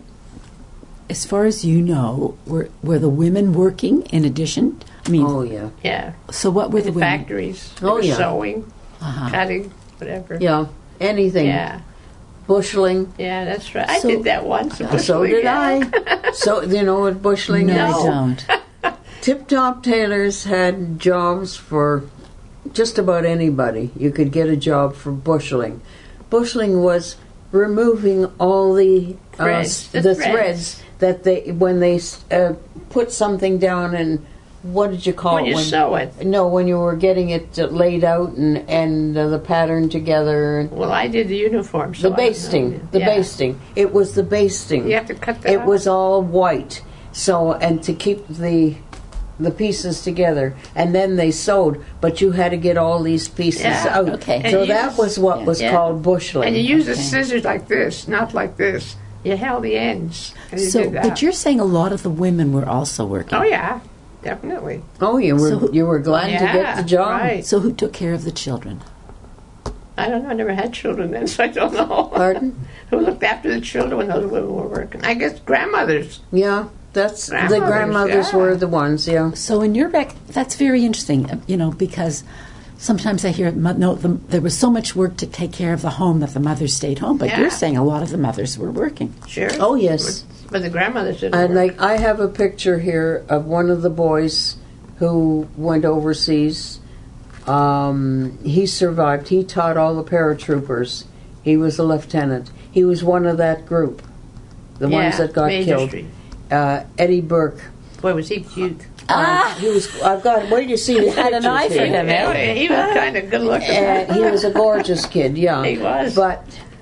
as far as you know, were the women working in addition? I mean, Oh yeah, Yeah. so what were the The women? factories. Oh, They were yeah. Sewing, Uh-huh. cutting, whatever. yeah. Anything. Yeah. Busheling. Yeah, that's right. I So- did that once. So did I. So you know what busheling No, is? I don't. Tip Top Tailors had jobs for just about anybody. You could get a job for busheling. Busheling was removing all the Threads, the the threads. threads that they when they put something down and what did you call When it? you sew it. No, when you were getting it laid out and the pattern together. And Well, I did the uniform. So the I don't basting, know. the Yeah. basting. It was the basting. You have to cut that It off. was all white. So and to keep the pieces together, and then they sewed. But you had to get all these pieces Yeah, out. okay. So And you that use- was what was yeah. called busheling. And you use the Okay. scissors like this, not like this. You held the ends. And you So, did that. but you're saying a lot of the women were also working. Oh, yeah. Definitely. oh, you were So- you were glad to get Yeah, the job. right. So who took care of the children? I don't know. I never had children then, so I don't know. Pardon? Who looked after the children when those women were working? I guess grandmothers. Yeah, that's the Grandmothers, grandmothers yeah. were the ones. Yeah. So in your that's very interesting, because sometimes I hear there was so much work to take care of the home that the mothers stayed home, but Yeah. you're saying a lot of the mothers were working. Sure. Oh yes. But the grandmothers didn't And work. I have a picture here of one of the boys who went overseas. He survived. He taught all the paratroopers. He was a lieutenant. He was one of that group, the ones that got Major killed. Street. Eddie Burke. Boy, was he cute. He was. I've got. Where do you see the had an pictures eye for here? him, eh? Yeah, he was kind of good looking. He was a gorgeous kid. Yeah, He was. But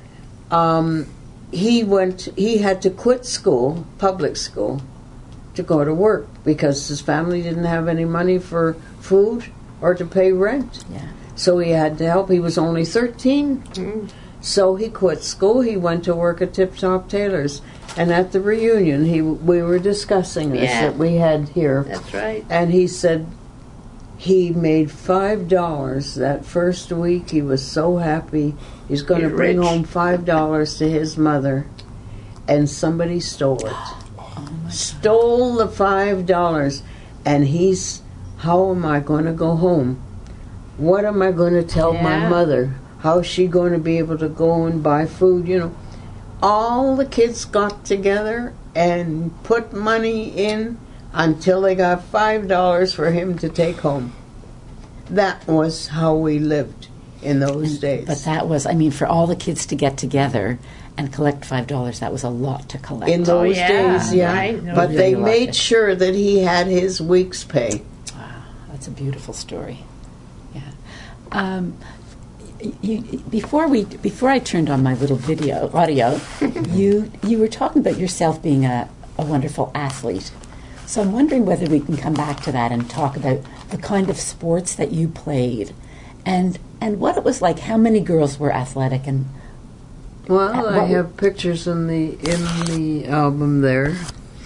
he went. He had to quit school, public school, to go to work because his family didn't have any money for food or to pay rent. Yeah. So he had to help. He was only 13. So he quit school. He went to work at Tip Top Tailors. And at the reunion, we were discussing this Yeah. that we had here. That's right. And he said he made $5 that first week. He was so happy. He's going to He's bring rich. home $5 to his mother. And somebody stole it. Stole the $5. And how am I going to go home? What am I going to tell my Yeah. mother? How's she going to be able to go and buy food? All the kids got together and put money in until they got $5 for him to take home. That was how we lived in those days. But that was, for all the kids to get together and collect $5, that was a lot to collect. in those yeah, days, yeah. right. No, But really they a lot. made sure that he had his week's pay. That's a beautiful story. Yeah. Before I turned on my little audio, you were talking about yourself being a wonderful athlete. So I'm wondering whether we can come back to that and talk about the kind of sports that you played, and what it was like. How many girls were athletic, and Well, What- I have pictures in the album there.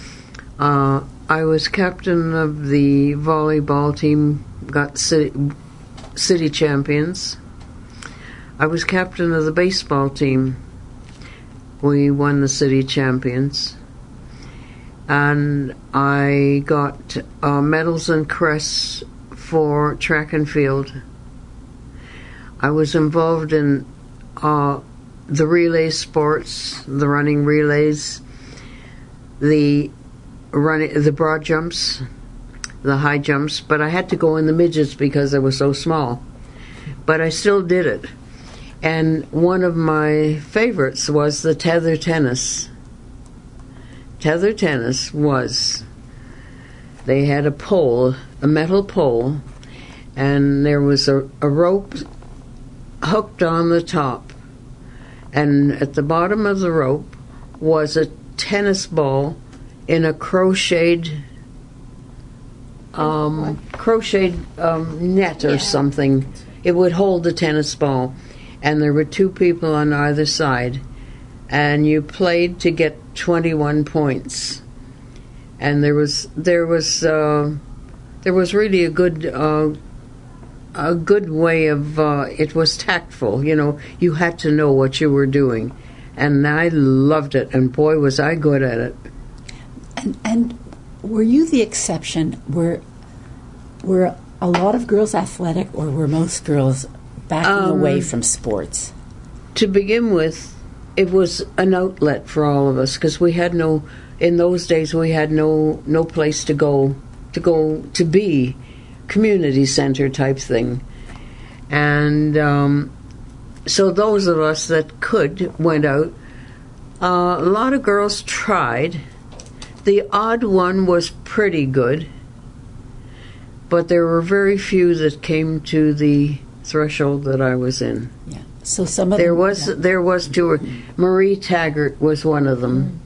I was captain of the volleyball team, got city champions. I was captain of the baseball team. We won the city champions. And I got medals and crests for track and field. I was involved in the relay sports, the running relays, the broad jumps, the high jumps, but I had to go in the midgets because I was so small. But I still did it. And one of my favorites was the tether tennis. Tether tennis was, they had a pole, a metal pole, and there was a rope hooked on the top. And at the bottom of the rope was a tennis ball in a crocheted net or something. It would hold the tennis ball, and there were two people on either side, and you played to get 21 points. And there was really a good way of it was tactful. You had to know what you were doing, and I loved it. And boy, was I good at it. And were you the exception? Were a lot of girls athletic, or were most girls backing away from sports? To begin with, it was an outlet for all of us, because we had in those days we had no place to go to be, community center type thing. And so those of us that could went out. A lot of girls tried. The odd one was pretty good, but there were very few that came to the threshold that I was in. Yeah. So some of there was two. Marie Taggart was one of them.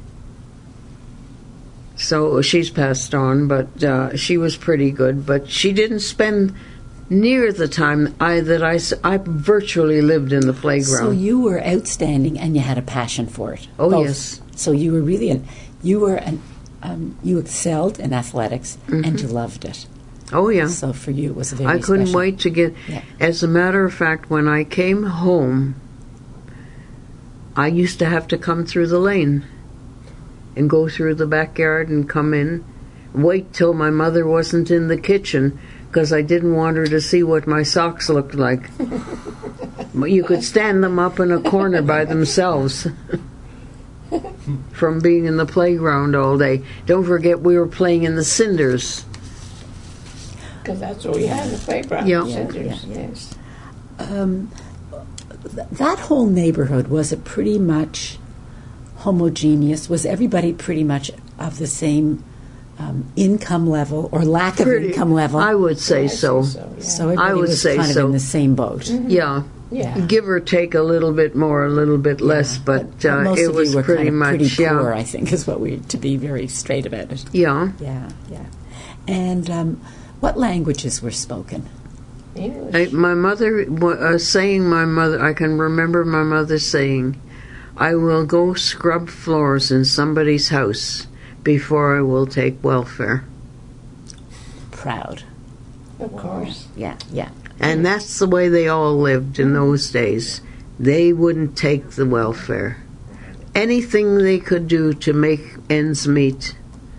So she's passed on, but she was pretty good. But she didn't spend near the time I virtually lived in the playground. So you were outstanding, and you had a passion for it. Oh, both. yes. So you were really you excelled in athletics, and you loved it. Oh, yeah. So for you, it was very I couldn't special. wait to get... Yeah. As a matter of fact, when I came home, I used to have to come through the lane and go through the backyard and come in, wait till my mother wasn't in the kitchen, because I didn't want her to see what my socks looked like. You could stand them up in a corner by themselves from being in the playground all day. Don't forget, we were playing in the cinders. Because that's what we had in the playground. Yeah. Yes. That whole neighborhood, was it pretty much homogeneous? Was everybody pretty much of the same income level or lack of income level? I would say so. So everybody was kind of in the same boat. Mm-hmm. Yeah. Give or take a little bit more, a little bit less, but most it of was you were pretty kind of much pretty poor, I think, is what to be very straight about it. Yeah. Yeah. And what languages were spoken? English. My mother I can remember my mother saying, "I will go scrub floors in somebody's house before I will take welfare." Proud. Of course. Yeah. And that's the way they all lived in those days. They wouldn't take the welfare. Anything they could do to make ends meet.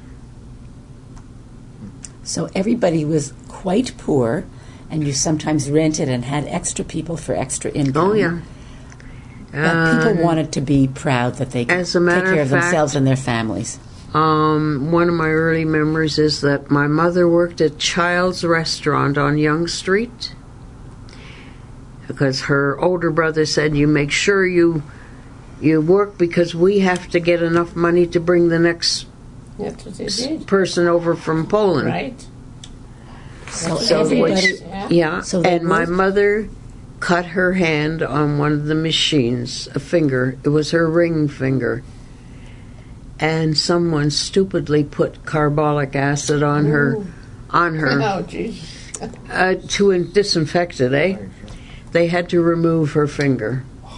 So everybody was quite poor, and you sometimes rented and had extra people for extra income. Oh, yeah. But people wanted to be proud that they could take care of themselves and their families. One of my early memories is that my mother worked at Child's Restaurant on Yonge Street, because her older brother said, "You make sure you work, because we have to get enough money to bring the next person over from Poland." Right. So everybody... Yeah. So and my mother cut her hand on one of the machines, a finger. It was her ring finger. And someone stupidly put carbolic acid on her. Oh, Jesus. To disinfect it, eh? They had to remove her finger.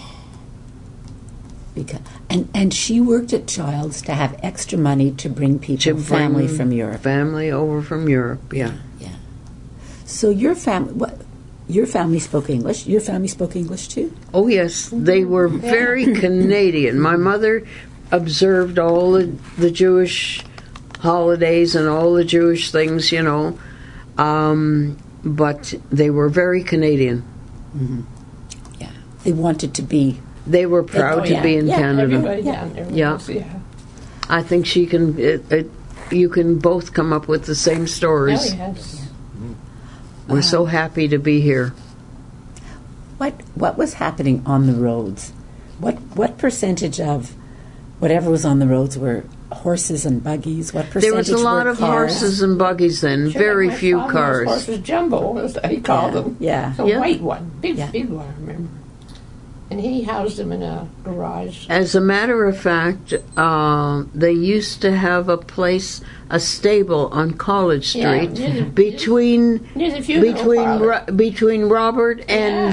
And she worked at Child's to have extra money to bring people, family from Europe. Family over from Europe, yeah. So your family spoke English. Your family spoke English too? Oh, yes. They were very Canadian. My mother observed all the Jewish holidays and all the Jewish things, but they were very Canadian. Mm-hmm. Yeah. They wanted to be... They were proud to be in Canada. Everybody down there was, I think she can... you can both come up with the same Oh, stories. yes. We're so happy to be here. What was happening on the roads? What percentage of whatever was on the roads were horses and buggies? What percentage There was a lot were of cars? horses and buggies then, Sure, very my few father's cars. horse was Jumbo, as he called them. Yeah. The Yeah. white one, big Yeah. one, I remember. And he housed them in a garage. As a matter of fact, they used to have a stable on College Yeah, Street near the- between near the funeral parlor. between Robert and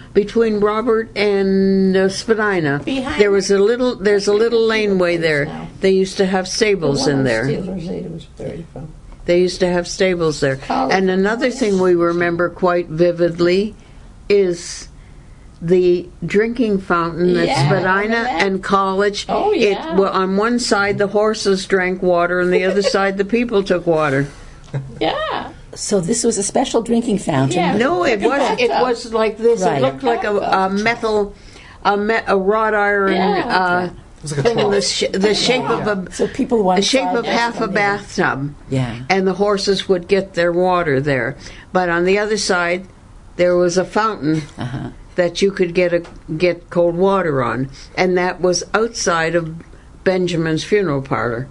Spadina. Behind- There's a little laneway there. now. They used to have stables in there. Steelers Ada was buried from. They used to have stables there. College. And another thing we remember quite vividly is the drinking fountain at Yeah, Spadina remember that? and College. Oh, yeah. Well, on one side the horses drank water, and the other side the people took water. Yeah. So this was a special drinking fountain. Yeah. No, it Like a was like this. Right. It looked like a metal, a wrought iron Yeah. It was like a thing, trough. the shape of a. So people one The shape side, of half a one bathtub. Yeah. And the horses would get their water there. But on the other side, there was a fountain that you could get cold water on, and that was outside of Benjamin's funeral parlor.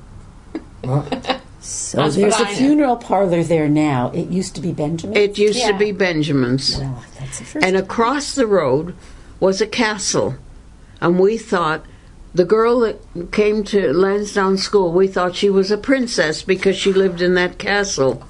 So That's there's a Spadina. funeral parlor there now. It used to be Benjamin. It used to Yeah. be Benjamin's. Well, that's the first. And across the road was a castle. And we thought, the girl that came to Lansdowne School, we thought she was a princess because she lived in that castle.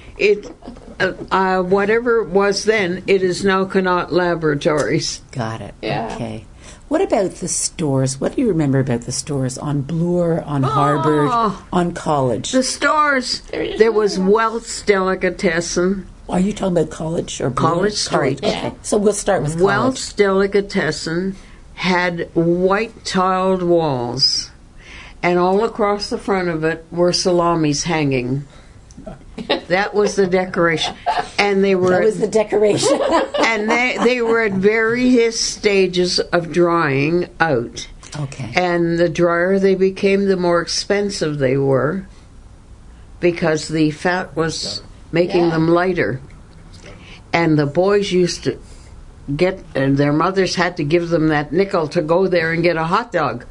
Whatever it was then, it is now Connaught Laboratories. Got it. Yeah. Okay. What about the stores? What do you remember about the stores on Bloor, on Harvard, on College? The stores, is there was another Welts Delicatessen, Are you talking about College or Bloor? College Street. College. Okay. So we'll start with College. Welts Delicatessen had white tiled walls, and all across the front of it were salamis hanging. That was the decoration, and they were That was the decoration. and they were at various stages of drying out. Okay. And the drier they became, the more expensive they were, because the fat was making them lighter. And the boys used to and their mothers had to give them that nickel to go there and get a hot dog.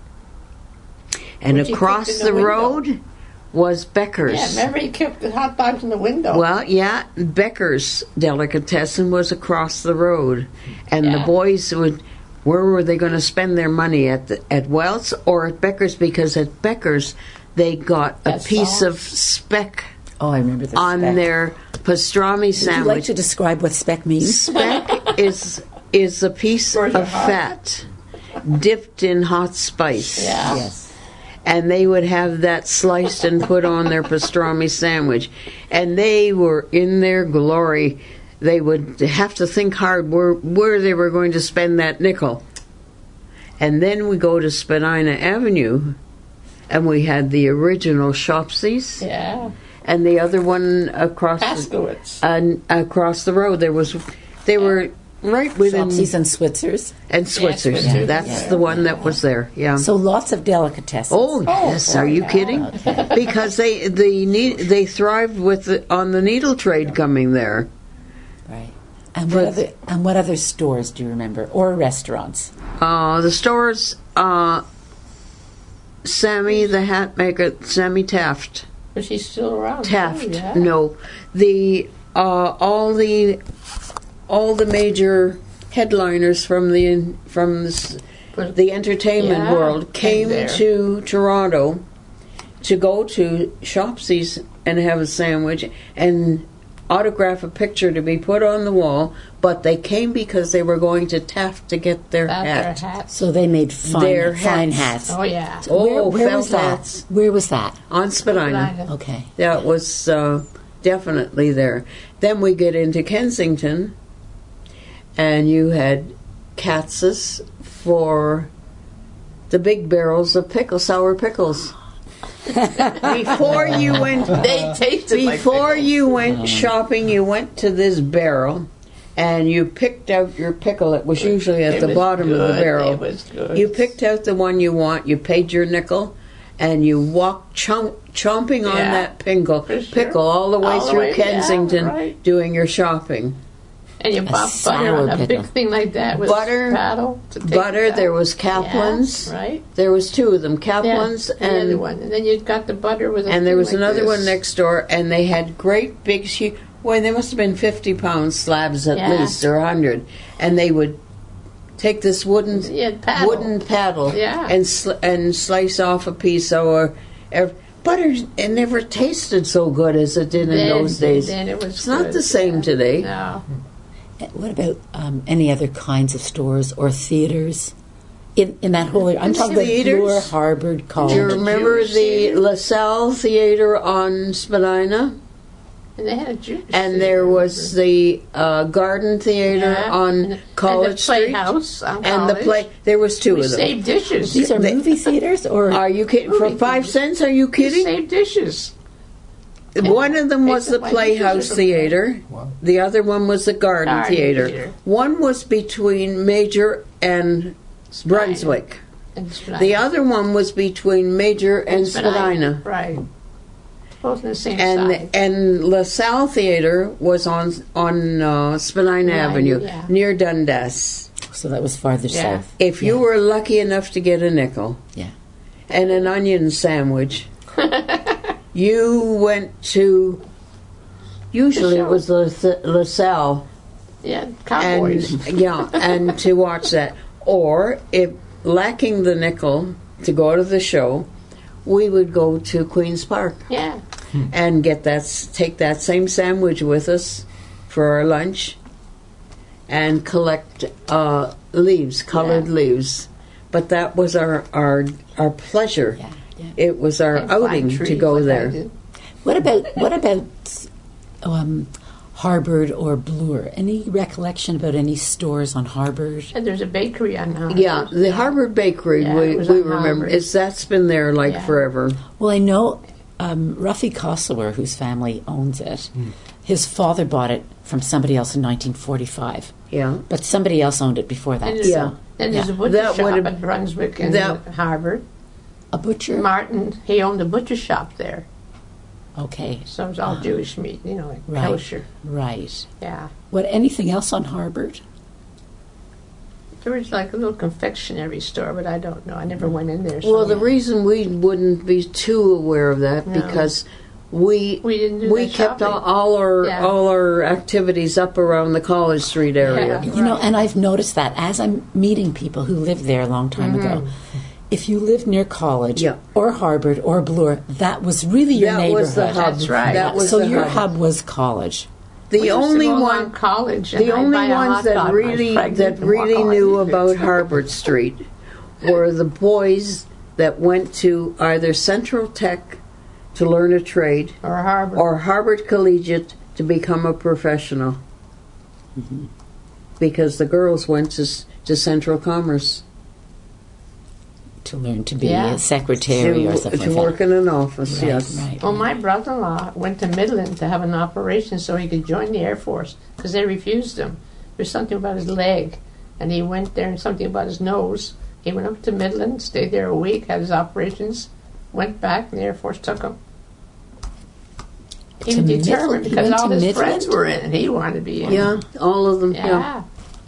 And Which you across kept in the the window. road was Becker's. Yeah, remember he kept the hot dogs in the window. Well, yeah, Becker's Delicatessen was across the road, and the Yeah. boys would. Where were they going to spend their money at Welts or at Becker's? Because at Becker's they got a That's piece all. of speck Oh, I remember the on speck. their pastrami Would you sandwich. like to describe what speck means? Speck is a piece Or of the hot- fat dipped in hot spice. Yeah. Yes. And they would have that sliced and put on their pastrami sandwich. And they were in their glory. They would have to think hard where they were going to spend that nickel. And then we go to Spadina Avenue, and we had the original Shopsies, Yeah. and the other one across Paskowitz. across the road. They were right within Shopsies and Switzers. and Switzers. Switzers. That's Yeah. the one that was there. Yeah. So lots of delicatessens. Oh yes, are you kidding? Because they thrived on the needle trade coming there. Right. And what other stores do you remember? Or restaurants? The stores, Sammy the hat maker, Sammy Taft. But she's still around. Taft, too, yeah. no, all the major headliners from the entertainment Yeah, world came there. to Toronto to go to Shopsies and have a sandwich and autograph a picture to be put on the wall, but they came because they were going to Taft to get their About hat. their hats. So they made fine Their fine hats. hats. Oh, yeah. Oh, where felt was that? hats. Where was that? On Spadina. Okay. That was definitely there. Then we get into Kensington, and you had Katz's for the big barrels of sour pickles. Before you went, They tasted like before you went shopping, you went to this barrel, and you picked out your pickle. It was usually at It the was bottom of the good. barrel. It was good. You picked out the one you want. You paid your nickel, and you walk chomping on Yeah, that pickle for sure. all the way All the through way, yeah, Kensington right. doing your shopping. And you bought butter sour on a pickle. big thing like that with Butter, a paddle to take Butter, it out. there was Kaplan's. Yeah, right. There was two of them, Kaplan's Yeah, the other and one. And then you got the butter with a and there thing was like another this. one next door, and they had great big well, they must have been 50-pound slabs at Yeah. least, or 100, and they would take this wooden paddle Yeah. and slice off a piece or butter. It never tasted so good as it did in those days. Then it was It's not good, the same yeah. today. No. What about any other kinds of stores or theaters in that whole area? I'm talking about Theaters? Bloor, Harvard, College. Do you remember Jewish the theater? LaSalle Theater on Spadina? And they had a Jewish And theater. there was the Garden Theater Yeah. on College and the Street. Playhouse on And the College. there was two We of them. saved dishes. These are movie theaters, or Are you kidding? For Movie 5 theaters. cents? Are you We kidding? saved dishes. One of them was the Why did you Playhouse do it? Theater. Wow. The other one was the Garden Garden Theater. Theater. One was between Major and Brunswick. And Spadina. The other one was between Major and Spadina. Right. Both on the same And side. and LaSalle Theater was on Spadina Yeah, Avenue yeah. near Dundas. so that was farther Yeah. south. If you were lucky enough to get a nickel Yeah. and an onion sandwich, you went to. Usually it was LaSalle, Yeah, Cowboys. and to watch that. Or if lacking the nickel to go to the show, we would go to Queen's Park yeah. and take that same sandwich with us for our lunch, and collect leaves, colored Yeah. leaves. But that was our pleasure. Yeah, yeah. It was our And fine outing to trees go like I there. did. What about Harvard or Bloor? Any recollection about any stores on Harvard? And there's a bakery on Harvard. Yeah, the Harvard Bakery, Yeah, we it was we on remember. Harvard. That's been there like Yeah. forever. Well, I know Ruffy Kosower, whose family owns it. His father bought it from somebody else in 1945, Yeah. but somebody else owned it before that. And there's, Yeah. Then there's Yeah. a butcher That shop would've- at Brunswick and that- Harvard. A butcher? Martin, he owned a butcher shop there. Okay, So it was all Jewish meat, like right, kosher. right. Yeah. What? Anything else on Harvard? There was like a little confectionery store, but I don't know. I never went in there. So Well, the reason we wouldn't be too aware of that No. because we didn't do we that kept shopping. all our Yeah. all our activities up around the College Street area. Yeah. You know, Right. and I've noticed that as I'm meeting people who lived there a long time ago. If you lived near College Yeah. or Harvard or Bloor, that was really your That neighborhood. was the hub. That's right. That was so the your hub. hub was College. The We used to only go along one, college, and the I'd only buy a ones hot that dog when I was really pregnant and walk all knew over. about Harvard Street were the boys that went to either Central Tech to learn a trade or Harvard. or Harvard Collegiate to become a professional. Because the girls went to Central Commerce To learn to be Yeah. a secretary or something to like work that. in an office. Right, Yes. right. Well, my brother-in-law went to Midland to have an operation so he could join the Air Force because they refused him. There's something about his leg, and he went there, and something about his nose. He went up to Midland, stayed there a week, had his operations, went back, and the Air Force took him. He To was Midland? determined He because went all to his Midland? friends were in, and he wanted to be in. Yeah, all of them. Yeah.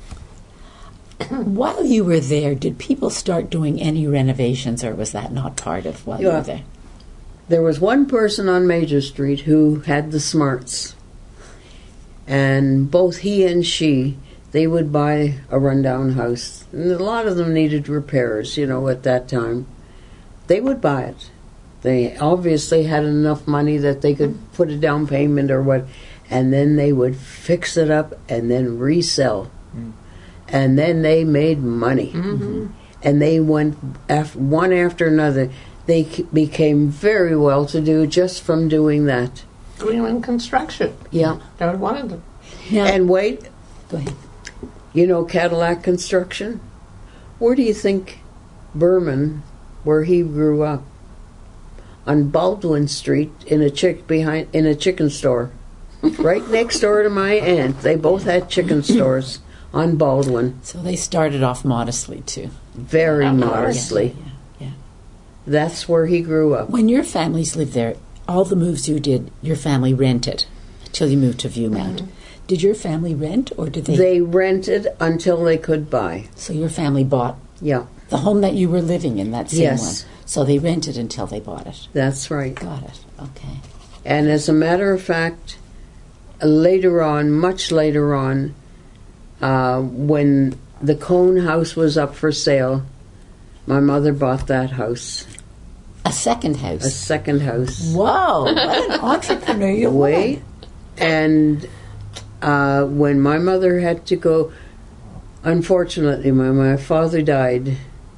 While you were there, did people start doing any renovations, or was that not part of while you Yeah. were there? There was one person on Major Street who had the smarts. And both he and she, they would buy a rundown house. And a lot of them needed repairs, at that time. They would buy it. They obviously had enough money that they could put a down payment or what. And then they would fix it up and then resell. And then they made money. And they went one after another. They became very well to do just from doing that. Greenland Construction. Yeah. That was one of them. Now, And wait, go ahead. Cadillac Construction? Where do you think Berman, where he grew up? On Baldwin Street in a chicken store. Right next door to my aunt. They both had chicken stores on Baldwin. So they started off modestly too. Very Of course. modestly. Yeah. That's where he grew up. When your families lived there, all the moves you did, your family rented till you moved to Viewmount. Did your family rent, or did they? They rented until they could buy. So your family bought Yeah, the home that you were living in, that same Yes. one. So they rented until they bought it. that's right. Got it. Okay. And as a matter of fact, later on, much later on, when the Cone house was up for sale, my mother bought that house, A second a house. second house. Whoa! What an entrepreneurial Wait, woman. and when my mother had to go, unfortunately, my father died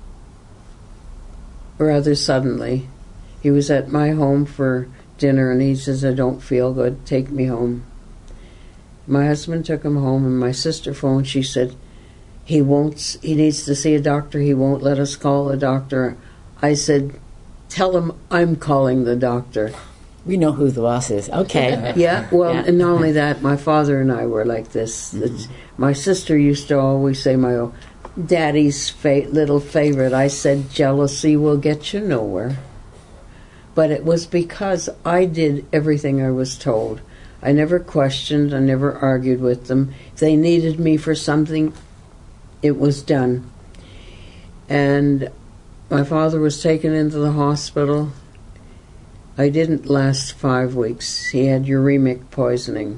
rather suddenly. He was at my home for dinner, and he says, "I don't feel good. Take me home." My husband took him home, and my sister phoned. She said, He needs to see a doctor. He won't let us call a doctor." I said, "Tell him I'm calling the doctor." We know who the boss is. Okay. Yeah, well, Yeah. and not only that, my father and I were like this. My sister used to always say, my daddy's little favorite. I said, "Jealousy will get you nowhere." But it was because I did everything I was told. I never questioned, I never argued with them. If they needed me for something, it was done. And my father was taken into the hospital. I didn't last 5 weeks. He had uremic poisoning.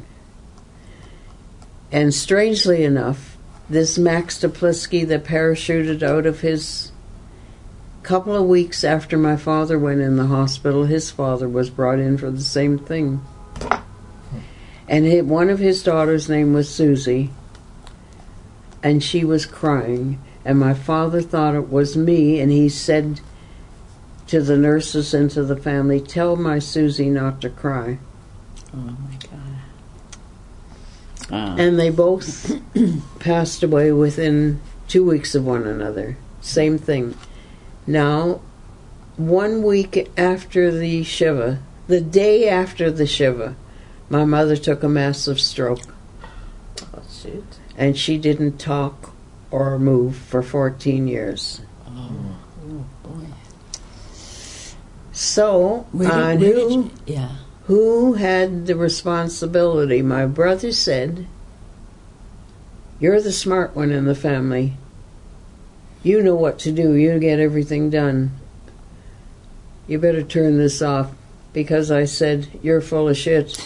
And strangely enough, this Max Duplisky that parachuted out of his... couple of weeks after my father went in the hospital, his father was brought in for the same thing. And one of his daughters' name was Susie, and she was crying. And my father thought it was me, and he said to the nurses and to the family, "Tell my Susie not to cry." Oh my God. And they both passed away within 2 weeks of one another. Same thing. Now, 1 week after the Shiva, the day after the Shiva, my mother took a massive stroke. Oh, shoot. And she didn't talk or move for 14 years. Oh boy. So, Where did you- yeah. who had the responsibility? My brother said, "You're the smart one in the family. You know what to do. You get everything done. You better turn this off." Because I said, "You're full of shit."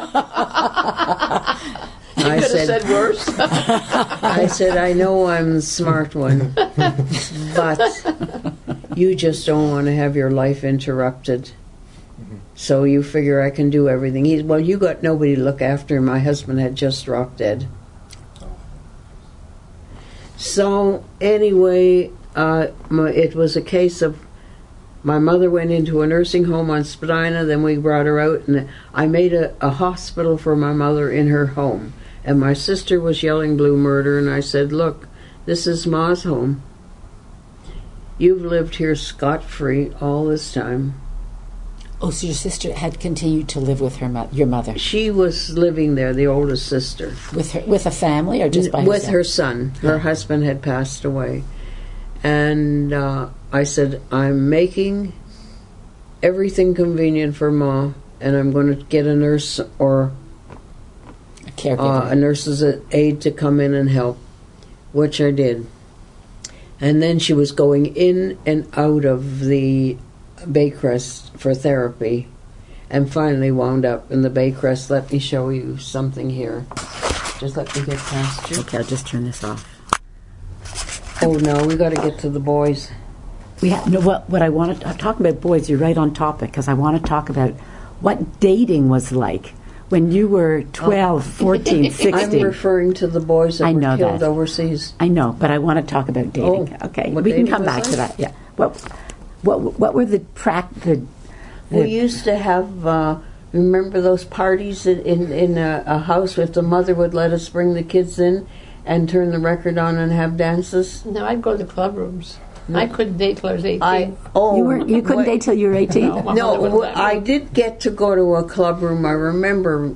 I Could have said worse. I said, "I know I'm the smart one, but you just don't want to have your life interrupted. So you figure I can do everything." Well, you got nobody to look after him. My husband had just dropped dead. So anyway, it was a case of my mother went into a nursing home on Spadina, then we brought her out, and I made a hospital for my mother in her home. And my sister was yelling blue murder, and I said, "Look, this is Ma's home. You've lived here scot-free all this time." Oh, so your sister had continued to live with your mother, She was living there, the oldest sister. with a family, or just by With herself? her son. Her husband had passed away. And I said, "I'm making everything convenient for Ma, and I'm going to get a nurse or A caregiver. a nurse's aide to come in and help," which I did. And then she was going in and out of the Baycrest for therapy, and finally wound up in the Baycrest. Let me show you something here. Just let me get past you. Okay, I'll just turn this off. Oh no, we got to get to the boys. We have, no, what I want to talk about boys. You're right on topic, because I want to talk about what dating was like when you were 12, 14, 16. I'm referring to the boys that I were know killed that. overseas. I know, but I want to talk about dating. Oh, Okay, what we can dating come was back to like? that. Yeah. What were the We used to have. Remember those parties in a house if the mother would let us bring the kids in and turn the record on and have dances? No, I'd go to club rooms. I couldn't date till I was 18. you couldn't date till you were 18? No, my mother wouldn't let me. I did get to go to a club room. I remember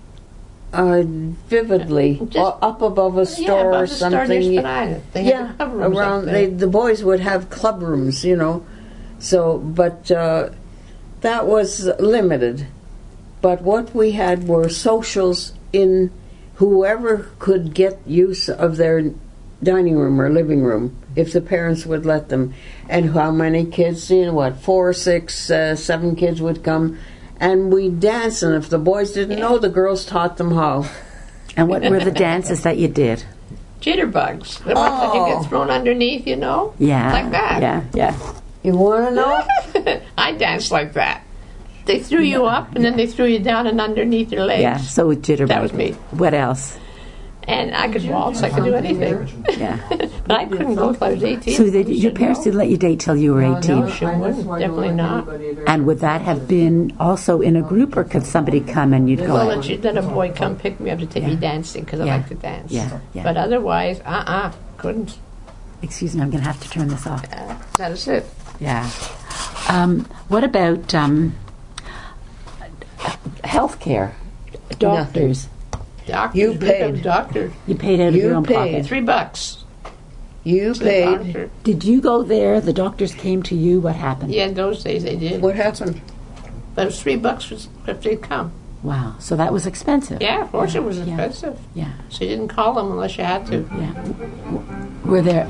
vividly, Just- up above a store above or the store something. near Spadina. They had Yeah, club rooms around up there. the boys would have club rooms, you know, So, but that was limited. But what we had were socials in whoever could get use of their dining room or living room, if the parents would let them. And how many kids, 4, 6, 7 kids would come, and we'd dance, and if the boys didn't know, the girls taught them how. And what were the dances that you did? Jitterbugs. The ones that you get thrown underneath, Yeah. Like that. Yeah. You want to know? I danced like that. They threw you up, and then they threw you down and underneath your legs. Yeah, so with jitterbug. That was me. What else? And I could waltz, I could do anything. Yeah. But I couldn't go till I was 18. So your parents didn't let you date till you were 18? She wouldn't. Definitely not. And would that have been also in a group, or could somebody come and you'd go? Well, let a boy come pick me up to take me dancing, because I like to dance. Yeah. But otherwise, couldn't. Excuse me, I'm going to have to turn this off. That is it. Yeah. What about health care? Doctors. Doctors. You we paid. have doctors. You paid out of your own pocket. $3. You to the paid. doctor. Did you go there? The doctors came to you? What happened? Yeah, in those days they did. What happened? But it was $3 if they'd come. Wow. So that was expensive. Yeah, of course it was expensive. Yeah. So you didn't call them unless you had to. Yeah. Were there...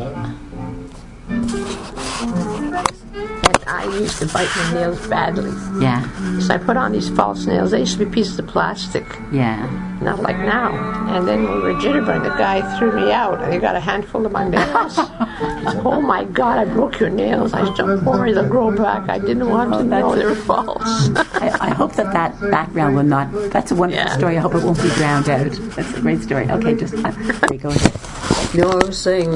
And I used to bite my nails badly. Yeah. So I put on these false nails. They used to be pieces of plastic, Yeah. not like now. And then when we were jitterbugging, the guy threw me out, and he got a handful of my nails. Oh my God, I broke your nails. I said, don't worry, they'll grow back. I didn't want to know they were false. I hope that background will not... That's a wonderful story. I hope it won't be drowned out. That's a great story. Okay, just... go ahead. No, I was saying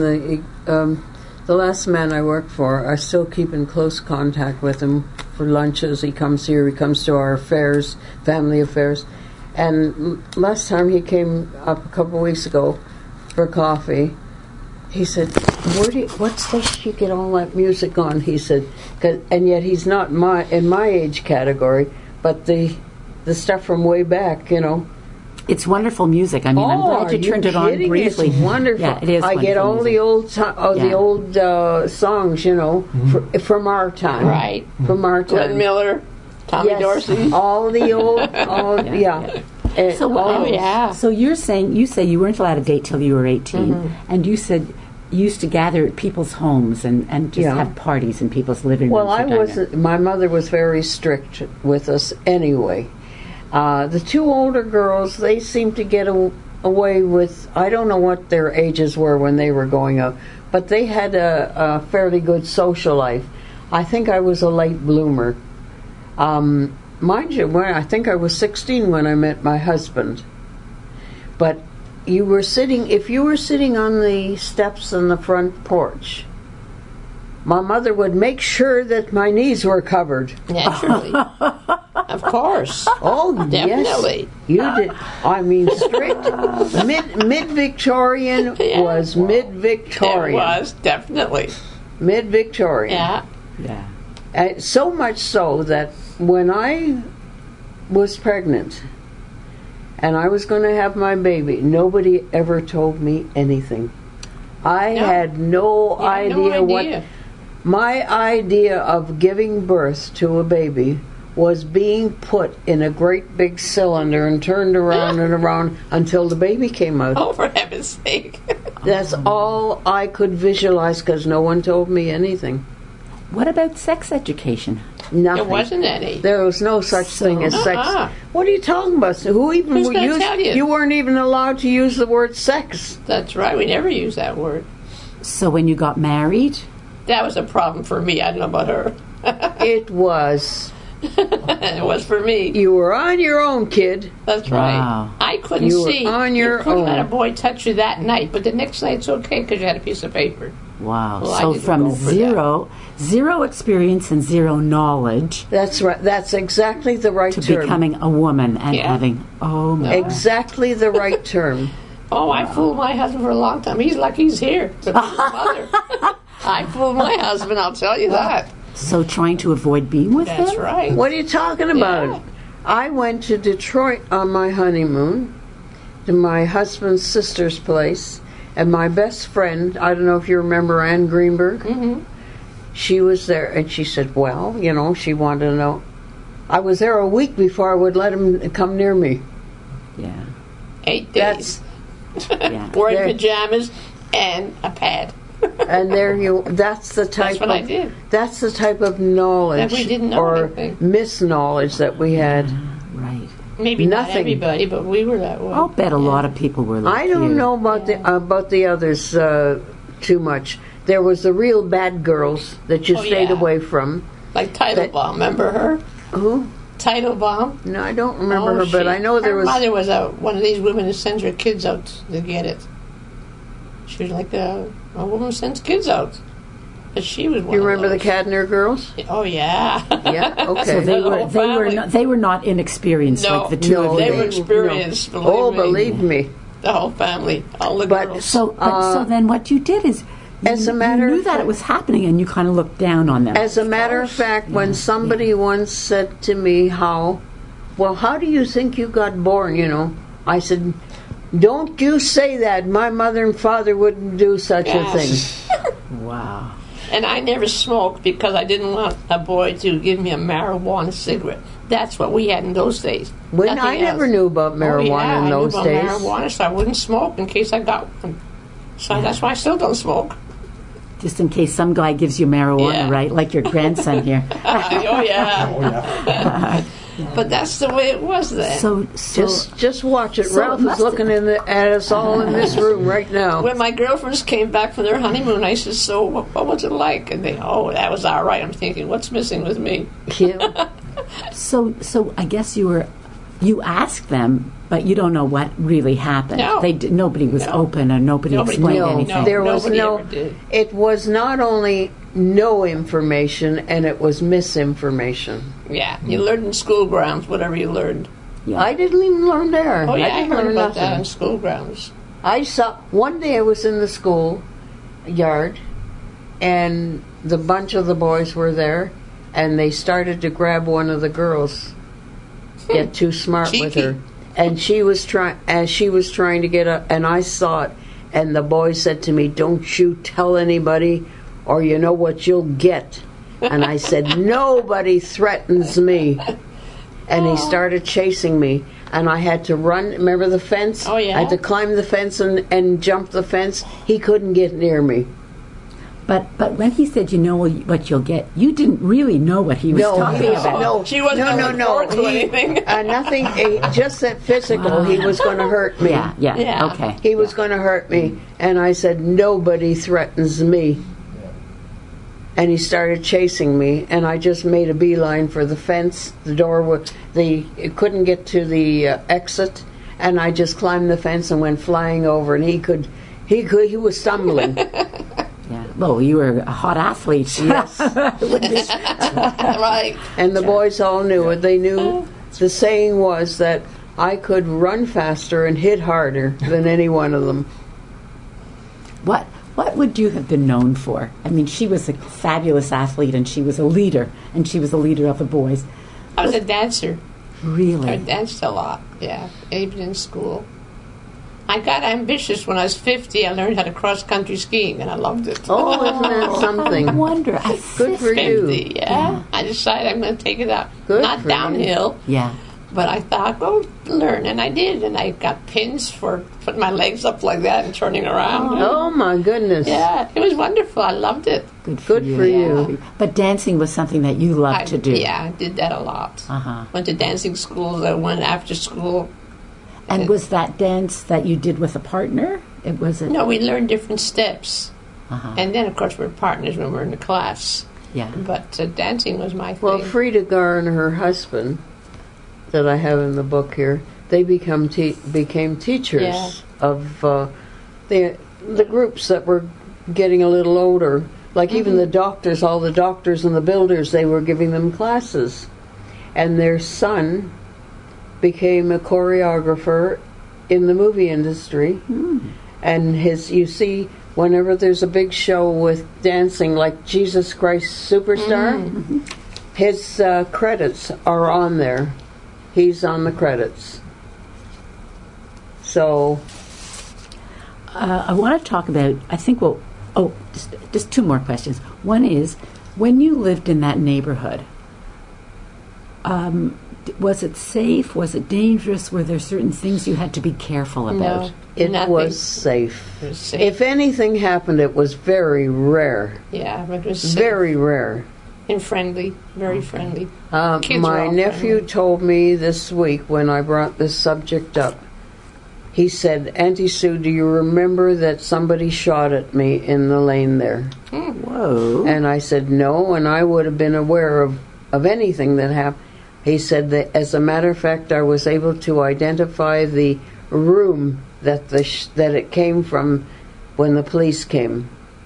the last man I worked for, I still keep in close contact with him for lunches. He comes here, he comes to our affairs, family affairs. And last time he came up a couple of weeks ago for coffee, he said, what station do you get all that music on? He said, and yet he's not in my age category, but the stuff from way back, It's wonderful music. I mean, I'm glad you turned it on briefly. It's wonderful. Yeah, it is. I get all music. the old songs, from our time. Right. From our time. Glenn Miller, Tommy Dorsey. All the old, And So you say you weren't allowed to date till you were 18, and you said you used to gather at people's homes and just have parties in people's living rooms. Well, my mother was very strict with us anyway. The two older girls, they seemed to get away with, I don't know what their ages were when they were going up, but they had a fairly good social life. I think I was a late bloomer. Mind you, I think I was 16 when I met my husband. But if you were sitting on the steps on the front porch, my mother would make sure that my knees were covered. Naturally. Of course. Oh, definitely. Yes, you did. I mean, strict. Mid-Victorian was mid-Victorian. It was, definitely. Mid-Victorian. Yeah. So much so that when I was pregnant and I was going to have my baby, nobody ever told me anything. I had no idea what... My idea of giving birth to a baby was being put in a great big cylinder and turned around and around until the baby came out. Oh, for heaven's sake. That's all I could visualize because no one told me anything. What about sex education? Nothing. There wasn't any. There was no such thing as sex. What are you talking about? Who even Who's gonna tell you? You weren't even allowed to use the word sex. That's right. We never used that word. So when you got married? That was a problem for me. I don't know about her. It was. It was for me. You were on your own, kid. That's Wow. right. I couldn't You were see. on your you couldn't own. let a boy touch you that night, but the next night it's okay because you had a piece of paper. Wow. Well, I so didn't from go for zero experience and zero knowledge That's right. That's exactly the right to term. becoming a woman and having, oh my God. Exactly the right term. Oh, I fooled my husband for a long time. He's lucky he's here. To fool his mother. I fooled my husband, I'll tell you that. So trying to avoid being with That's him? right. What are you talking about? Yeah. I went to Detroit on my honeymoon to my husband's sister's place, and my best friend, I don't know if you remember Ann Greenberg, she was there, and she said, well, she wanted to know. I was there a week before I would let him come near me. Yeah. 8 days. Wearing pajamas and a pad. And that's the type That's what I did. That's the type of knowledge That we didn't know or anything. misknowledge that we had. Right. Maybe not Nothing. everybody, but we were that way. I'll bet a lot of people were like I don't you. know about the others too much. There was the real bad girls that you stayed away from. Like Teitelbaum, remember her? Who? Teitelbaum? No, I don't remember her, but I know there her was. mother was one of these women who sends her kids out to get it. She was like a woman who sends kids out. But she was one You of remember the those. Cadner girls? Oh, yeah. Yeah, okay. So The whole family. they were not inexperienced No, like the two no, of they you. were experienced, believe me. Believe me. The whole family, all the But- girls. So then what you did is As a matter you knew of that fact- it was happening and you kind of looked down on them. As a matter of fact, when somebody once said to me, how do you think you got born, I said, don't you say that. My mother and father wouldn't do such a thing. Wow. And I never smoked because I didn't want a boy to give me a marijuana cigarette. That's what we had in those days. When Nothing I never else. knew about marijuana in those I days. knew about marijuana, so I wouldn't smoke in case I got one. So that's why I still don't smoke. Just in case some guy gives you marijuana, Yeah. right? Like your grandson here. Oh, yeah. Oh, yeah. But that's the way it was then. So Just watch it. So it Ralph is must- looking at us all in this room right now. when my girlfriends came back from their honeymoon, I said, so what was it like? And they, that was all right. I'm thinking, what's missing with me? Yeah. So I guess you asked them, but you don't know what really happened. No. Nobody was open, or nobody explained No, anything. there was Nobody no. ever did. It was not only no information, and it was misinformation. Yeah, you learned in school grounds, whatever you learned. Yeah. I didn't even learn there. Oh, yeah, I didn't heard learn about that nothing. in school grounds. I saw one day I was in the school yard, and the bunch of the boys were there, and they started to grab one of the girls, get too smart with Cheeky. her, and she was trying to get up, and I saw it, and the boy said to me, "Don't you tell anybody, or you know what you'll get." And I said, "Nobody threatens me." And he started chasing me, and I had to run. Remember the fence? Oh, yeah. I had to climb the fence and jump the fence. He couldn't get near me. But when he said, you know what you'll get, you didn't really know what he was talking about. No, She wasn't looking forward to anything. Nothing. Just that physical. He was going to hurt me. Yeah, okay. He was going to hurt me, and I said, "Nobody threatens me." And he started chasing me, and I just made a beeline for the fence. The door it couldn't get to the exit, and I just climbed the fence and went flying over. And he was stumbling. Yeah. Well, you were a hot athlete. Yes. Right. And the boys all knew it. They knew the saying was that I could run faster and hit harder than any one of them. What would you have been known for? I mean, she was a fabulous athlete, and she was a leader, and she was a leader of the boys. I was a dancer. I Really? danced a lot, yeah, even in school. I got ambitious when I was 50. I learned how to cross-country skiing, and I loved it. Oh, isn't that something? I wonder. Good for you. 50, yeah. I decided I'm going to take it up. Good Not for downhill, Yeah. but I thought, learn. And I did, and I got pins for putting my legs up like that and turning around. Oh my goodness. Yeah, it was wonderful. I loved it. Good for Good you. for you. But dancing was something that you loved to do. Yeah, I did that a lot. Uh-huh. Went to dancing schools. I went after school. And was that dance that you did with a partner? No, we learned different steps. Uh-huh. And then, of course, we're partners when we're in the class. Yeah. But dancing was my thing. Well, Frida Gar and her husband, that I have in the book here, they became teachers Yeah. of the groups that were getting a little older. Like even the doctors, all the doctors and the builders, they were giving them classes. And their son became a choreographer in the movie industry. And you see, whenever there's a big show with dancing, like Jesus Christ Superstar, his credits are on there. He's on the credits. So, I want to talk about, I think just two more questions. One is, When you lived in that neighborhood, was it safe? Was it dangerous? Were there certain things you had to be careful about? No, It nothing. was safe. It was safe. If anything happened, it was very rare. Yeah, but it was safe Very rare. and friendly, very friendly. Kids were My all nephew friendly. told me this week when I brought this subject up, he said, Auntie Sue, do you remember that somebody shot at me in the lane there? Whoa. And I said, no, and I would have been aware of anything that happened. He said that, as a matter of fact, I was able to identify the room that that it came from when the police came.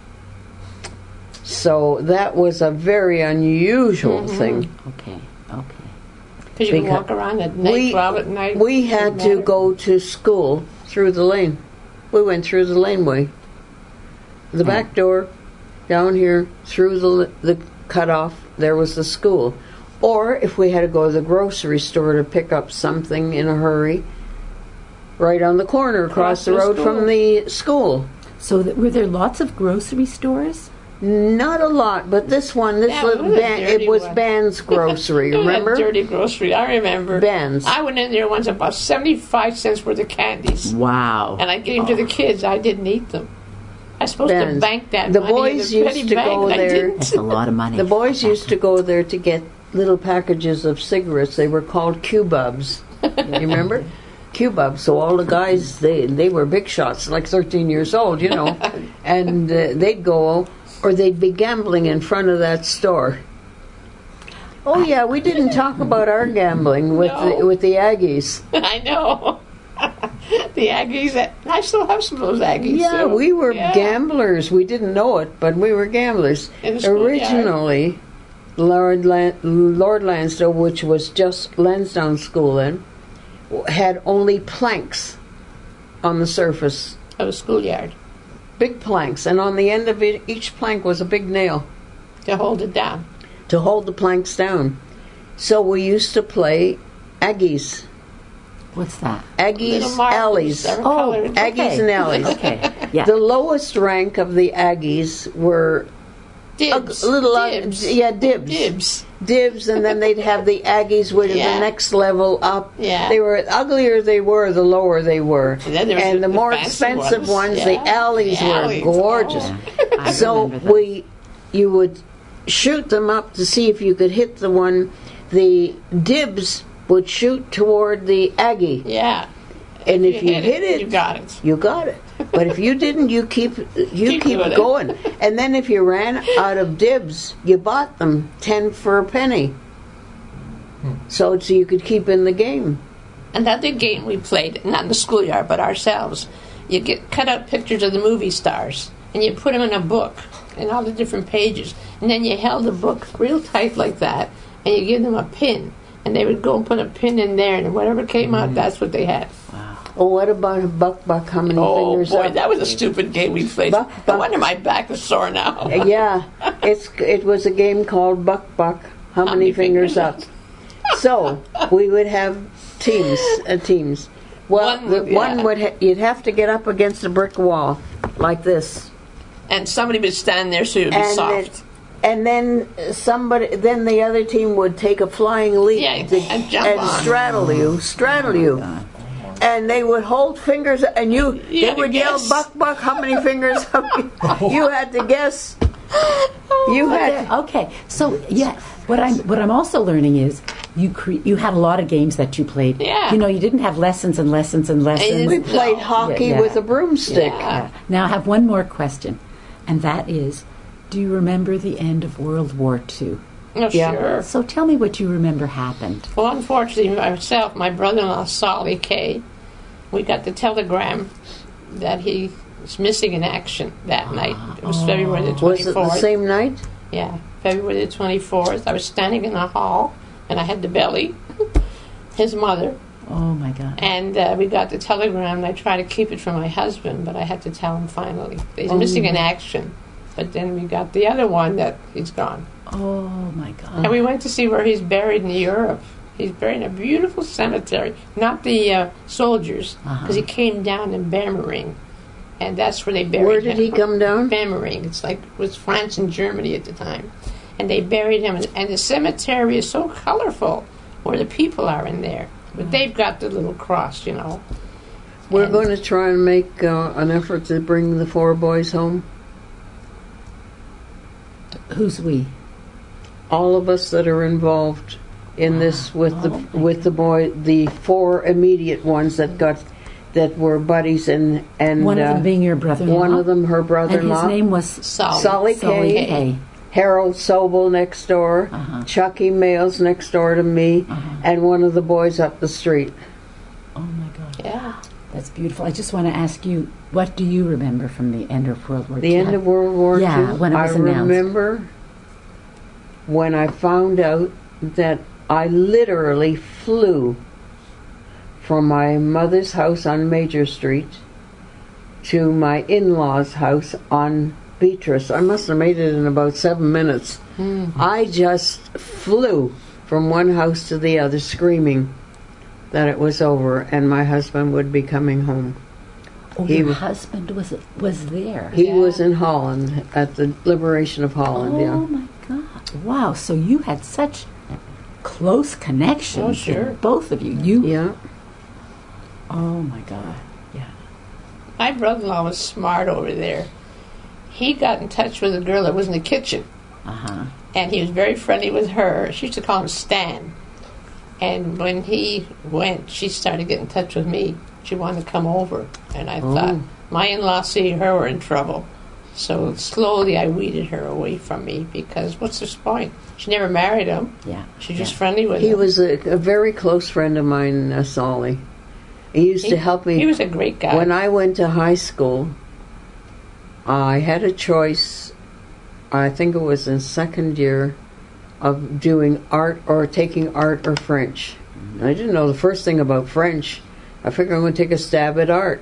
So that was a very unusual thing. Okay. Because you can walk around at night, 12 at night. We had Didn't to matter. go to school through the lane. We went through the laneway. The back door, down here, through the cutoff, there was the school. Or if we had to go to the grocery store to pick up something in a hurry, right on the corner across the the road school. from the school. So were there lots of grocery stores? Not a lot, but this one, Yeah, little it was a it dirty was one. Ben's grocery, That remember? dirty grocery. I remember. Ben's. I went in there once and bought 75 cents worth of candies. Wow. And I gave them to the kids. I didn't eat them. I was supposed to Ben's. bank that The money boys in a used penny to bank, go and I there. didn't. That's a lot of money. The boys used to go there to get little packages of cigarettes. They were called Q-Bubs. You remember? Q-Bubs. So all the guys, they were big shots, like 13 years old, you know. And they'd go, or they'd be gambling in front of that store. Oh, yeah, we didn't talk about our gambling with No. with the Aggies. I know. The Aggies. I still have some of those Aggies. Yeah, so, we were yeah. gamblers. We didn't know it, but we were gamblers. In the schoolyard. Originally, Lord Lansdowne, which was just Lansdowne School then, had only planks on the surface, Of a schoolyard big planks, and on the end of it, each plank was a big nail to hold it down. to hold the planks down. So we used to play Aggies. What's that? Aggies, Little marbles, Alleys. different Oh, colors. Aggies and Alleys. Okay. Yeah. The lowest rank of the Aggies were Dibs. dibs. Dibs, and then they'd have the Aggies, which is Yeah. the next level up. Yeah. They were uglier they were, the lower they were. And then there was the the more fancy expensive ones, ones. the Yeah. alleys The were alleys. gorgeous. Oh. I So remember those. you would shoot them up to see if you could hit the one. The Dibs would shoot toward the Aggie, Yeah. and if you hit it, you got it. you got it. But if you didn't, you keep doing it. going. And then if you ran out of dibs, you bought them 10 for a penny. So you could keep in the game. Another game we played, not in the schoolyard, but ourselves. You get cut out pictures of the movie stars, and you put them in a book, in all the different pages, and then you held the book real tight like that, and you give them a pin, and they would go and put a pin in there, and whatever came out, that's what they had. Oh, what about a buck? How many Oh fingers boy, up? that was a stupid game we played. Buck, No buck. wonder my back is sore now. Yeah, it was a game called Buck. How many fingers up? So we would have teams. Well, One would- you'd have to get up against a brick wall like this. And somebody would stand there so it would be And soft. And then then the other team would take a flying leap Yeah, and jump and on. straddle you. And they would hold fingers, and You they had to would yell, guess. Buck, how many fingers up? You had to guess. You had Okay, so yeah, what I'm also learning is you had a lot of games that you played. Yeah. You know, you didn't have lessons and lessons and lessons. we played hockey Yeah. with a broomstick. Yeah. Now I have one more question, and that is, do you remember the end of World War II? Oh, Yeah. sure. So tell me what you remember happened. Well, unfortunately, myself, my brother-in-law, Solly Kay, we got the telegram that he was missing in action that night. It was February the 24th. Was it the same night? Yeah, February the 24th. I was standing in the hall, and I had the belly, his mother, Oh my God! and we got the telegram, and I tried to keep it from my husband, but I had to tell him finally. He's missing in action. But then we got the other one that he's gone. Oh my God! And we went to see where he's buried in Europe. He's buried in a beautiful cemetery, not the soldiers, because he came down in Bamering, and that's where they buried him. Where did he come down? Bamering. It's like it was France and Germany at the time, and they buried him. And the cemetery is so colorful where the people are in there. But they've got the little cross, you know. We're going to try and make an effort to bring the 4 boys home. Who's we? All of us that are involved in this with the 4 immediate ones that were buddies and one of them being your brother-in-law. One of them her brother-in-law. And his name was Solly Kay. Harold Sobel next door, Chucky Males next door to me, and one of the boys up the street. Oh my God! Yeah, that's beautiful. I just want to ask you, what do you remember from the end of World War II? The end of World War II? Yeah, when it was announced. I remember when I found out that I literally flew from my mother's house on Major Street to my in-laws' house on Beatrice. I must have made it in about 7 minutes. I just flew from one house to the other screaming that it was over and my husband would be coming home. Oh, your husband was there. He was in Holland at the liberation of Holland. Oh my God! Wow. So you had such close connections. Oh, sure. Both of you. Yeah. Oh my God. Yeah. My brother-in-law was smart over there. He got in touch with a girl that was in the kitchen. And he was very friendly with her. She used to call him Stan. And when he went, she started getting in touch with me. She wanted to come over. And I thought, my in-law seeing her were in trouble. So slowly I weeded her away from me because what's the point? She never married him. Yeah. She's just friendly with him. He was a very close friend of mine, Solly. He used to help me. He was a great guy. When I went to high school, I had a choice, I think it was in second year, of doing art or taking art or French. I didn't know the first thing about French. I figured I'm going to take a stab at art.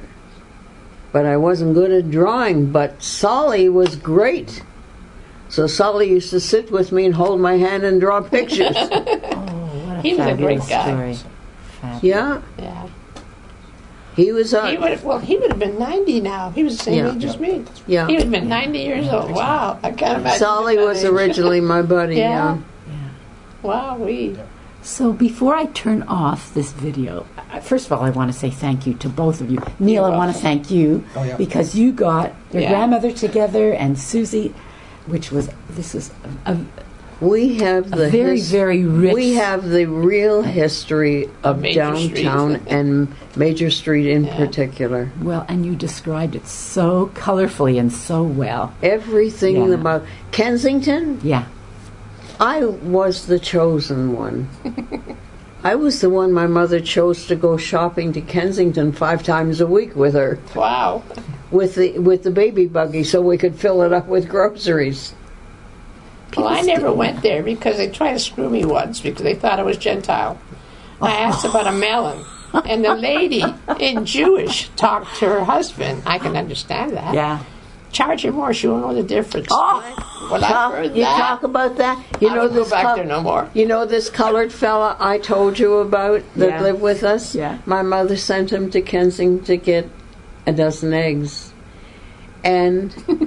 But I wasn't good at drawing, but Solly was great. So Solly used to sit with me and hold my hand and draw pictures. Oh, what a he was a great guy. story. Yeah. Yeah. He was he would have been 90 now. He was the same age as me. Yeah. He would have been 90 years old. Wow. I can't imagine. Solly was originally my buddy. Yeah. Yeah. Wow. So before I turn off this video, first of all, I want to say thank you to both of you. Neil, I want to thank you because you got your grandmother together and Susie, this was we have the very rich. We have the real history of Major downtown Street. and Major Street in particular. Well, and you described it so colorfully and so well. Everything about Kensington. Yeah. I was the chosen one. I was the one my mother chose to go shopping to Kensington 5 times a week with her. Wow. With the baby buggy so we could fill it up with groceries. Well, I never went there because they tried to screw me once because they thought I was Gentile. I asked about a melon, and the lady in Jewish talked to her husband. I can understand that. Yeah. Charge her more; she won't know the difference. Oh, well, I've heard you that. talk about that. You I know won't go back there no more. You know this colored fella I told you about that lived with us. Yeah. My mother sent him to Kensington to get a dozen eggs, and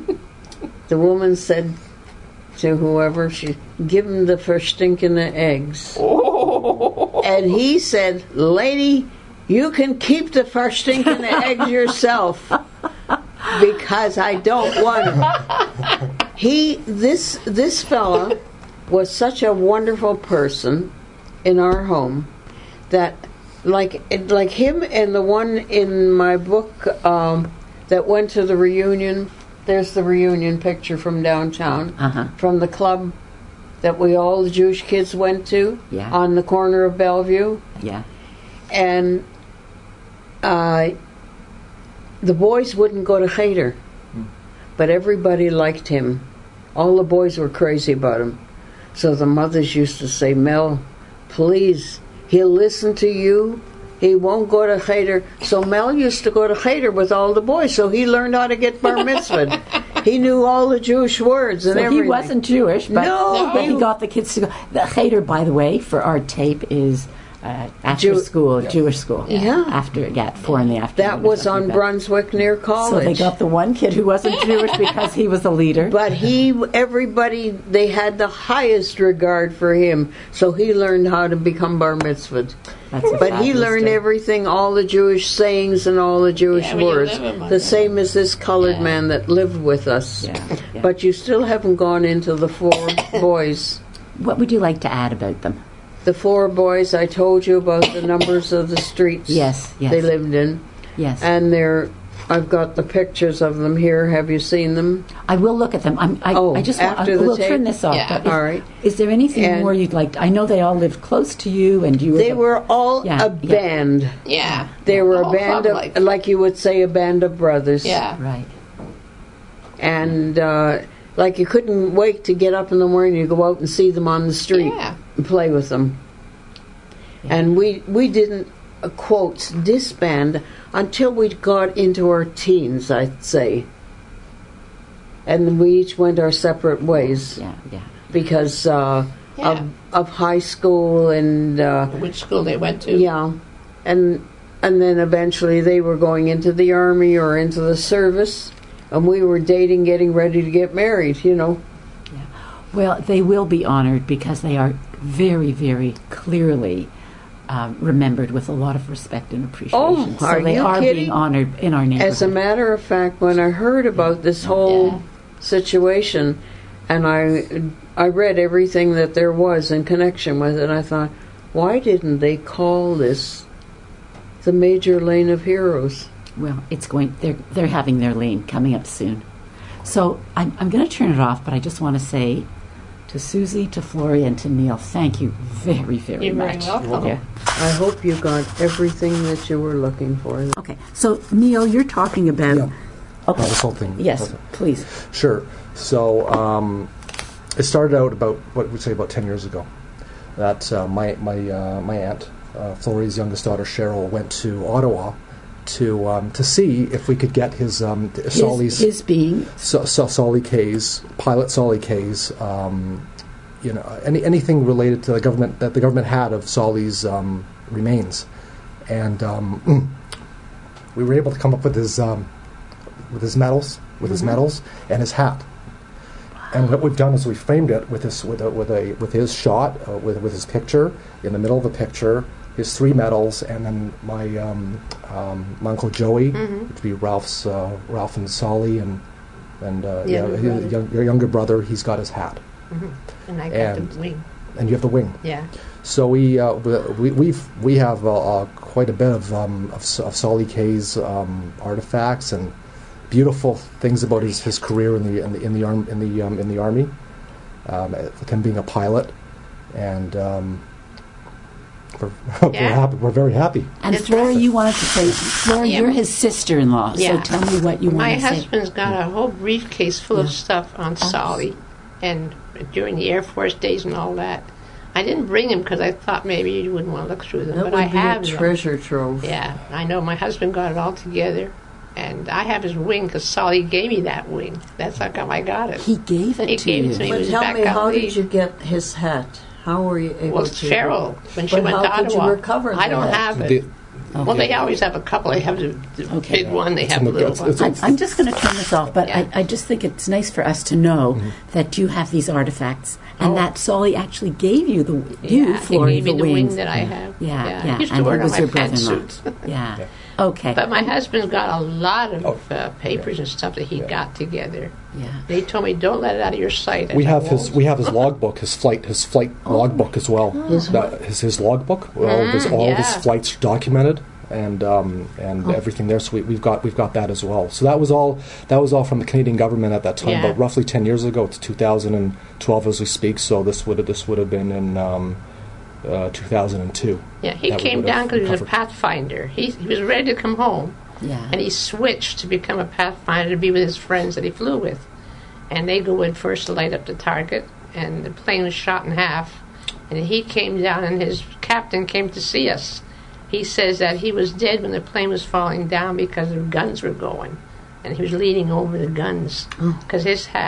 the woman said to whoever, she give him the first stinking of eggs. Oh. And he said, "Lady, you can keep the first stinking of eggs yourself because I don't want them." This fella was such a wonderful person in our home that like him and the one in my book that went to the reunion. There's the reunion picture from downtown, from the club that all the Jewish kids went to on the corner of Bellevue. Yeah. And the boys wouldn't go to Cheder, but everybody liked him. All the boys were crazy about him. So the mothers used to say, "Mel, please, he'll listen to you. He won't go to Cheder." So Mel used to go to Cheder with all the boys, so he learned how to get bar mitzvahed. He knew all the Jewish words and everything. He wasn't Jewish, but, No. but he got the kids to go. The Cheder, by the way, for our tape, is after school, Jewish school. Yeah. After, 4 in the afternoon. That was on Brunswick near So college. they got the one kid who wasn't Jewish because he was a leader. But they had the highest regard for him, so he learned how to become bar mitzvahed. That's a But he fabulous learned story. everything, all the Jewish sayings and all the Jewish when you words, live among the them. same as this colored man that lived with us. Yeah. But you still haven't gone into the 4 boys. What would you like to add about them? The 4 boys, I told you about the numbers of the streets Yes. they lived in. Yes. And I've got the pictures of them here. Have you seen them? I will look at them. I just after the we'll tape? turn this off. Yeah. But All right. Is there anything And- more you'd like? I know they all lived close to you, and you. They were all Yeah, a band. Yeah. They were The a whole band club, of, like you would say, a band of brothers. Yeah. right. And like you couldn't wait to get up in the morning to go out and see them on the street Yeah. and play with them. And we didn't, quotes, disband until we got into our teens, I'd say. And we each went our separate ways Yeah. because Yeah. of high school and Which school they went to. yeah, and then eventually they were going into the army or into the service, and we were dating, getting ready to get married. Well, they will be honored because they are very, very clearly remembered with a lot of respect and appreciation. Oh, are so they you are kidding? being honored in our neighborhood. As a matter of fact, when I heard about this whole situation, and I read everything that there was in connection with it, I thought, why didn't they call this the Major Lane of Heroes? Well, it's going. They're having their lane coming up soon. So I'm going to turn it off, but I just want to say to Susie, to Flory, and to Neil, thank you very, very You're very much. welcome. Yeah. I hope you got everything that you were looking for. Okay, so Neil, you're talking about. Yeah. Okay. This whole thing. Yes, please. Sure. So it started out about what we'd say about 10 years ago. That my aunt, Flory's youngest daughter Cheryl, went to Ottawa to see if we could get his Solly's His being. Solly K's pilot Solly K's anything related to the government that the government had of Solly's remains, and we were able to come up with his medals, and his hat. And what we've done is we framed it with his shot, with his picture in the middle of the picture, his 3 medals, and then my Uncle Joey, which would be Ralph and Solly, and your younger brother. He's got his hat, And I got the wing. and you have the wing. Yeah. So we have quite a bit of Solly K's artifacts and beautiful things about his career in the army, with him being a pilot, and we're very happy. And It's Flory, right. you wanted to say, Flory, Yeah. you're his sister-in-law, Yeah. so tell me what you My want to say. husband's got a whole briefcase full of stuff on Solly, and during the Air Force days and all that. I didn't bring them because I thought maybe you wouldn't want to look through them, That but would I be have a them. treasure trove. Yeah, I know. My husband got it all together, and I have his wing because Solly gave me that wing. That's how come I got it. He gave it He to gave you. it to me. He But was tell back me, on how leave. did you get his hat? How were you able Well, to? Cheryl, when she But went how to could you Ottawa, recover I don't that? have it. Well, they always have a couple. They have the Okay. big one. They have the little one. I'm just going to turn this off, but Yeah. I just think it's nice for us to know that you have these artifacts and that Solly actually gave you Yeah, Flory, he gave me the wing wings. that I have. Yeah. He used to And wear he it was on your my brother-in-law. pantsuits. Yeah. Okay. But my husband's got a lot of papers and stuff that he got together. Yeah. They told me, don't let it out of your sight. I We said, have "Won't." his logbook, his flight logbook as well. His logbook, all of his yeah. flights documented, and everything there. So we've got that as well. So that was all from the Canadian government at that time, Yeah. about roughly 10 years ago. It's 2012 as we speak. So this would have been in 2002. Yeah, he That came would down have because he was a covered- Pathfinder. He was ready to come home. Yeah. And he switched to become a Pathfinder to be with his friends that he flew with. And they go in first to light up the target, and the plane was shot in half. And he came down, and his captain came to see us. He says that he was dead when the plane was falling down because the guns were going. And he was leaning over the guns because his half,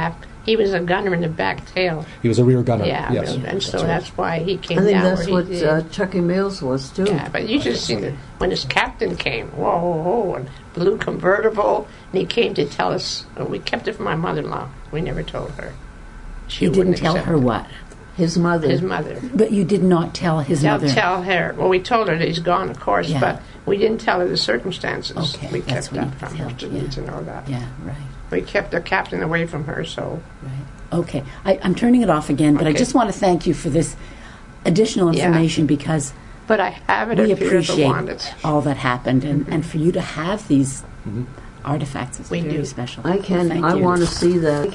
He was a gunner in the back tail. He was a rear gunner. Yeah, yes. and so that's why he came I think down that's where he did. what Chucky Mills was too. Yeah, but you just seen when his captain came, whoa, whoa, whoa, and blue convertible, and he came to tell us. We kept it from my mother-in-law. We never told her. You didn't tell her what? His mother. His mother. But you did not tell his mother. Tell her. Well, we told her that he's gone, of course, but we didn't tell her the circumstances. Okay, we that's kept what that you from her. felt, She didn't to know that. Yeah, right. We kept the captain away from her, so. Right. Okay. I'm turning it off again, but I just want to thank you for this additional information because but I have it we if you ever want appreciate it. all that happened, and for you to have these artifacts is very special. I Thank I you. want to see that.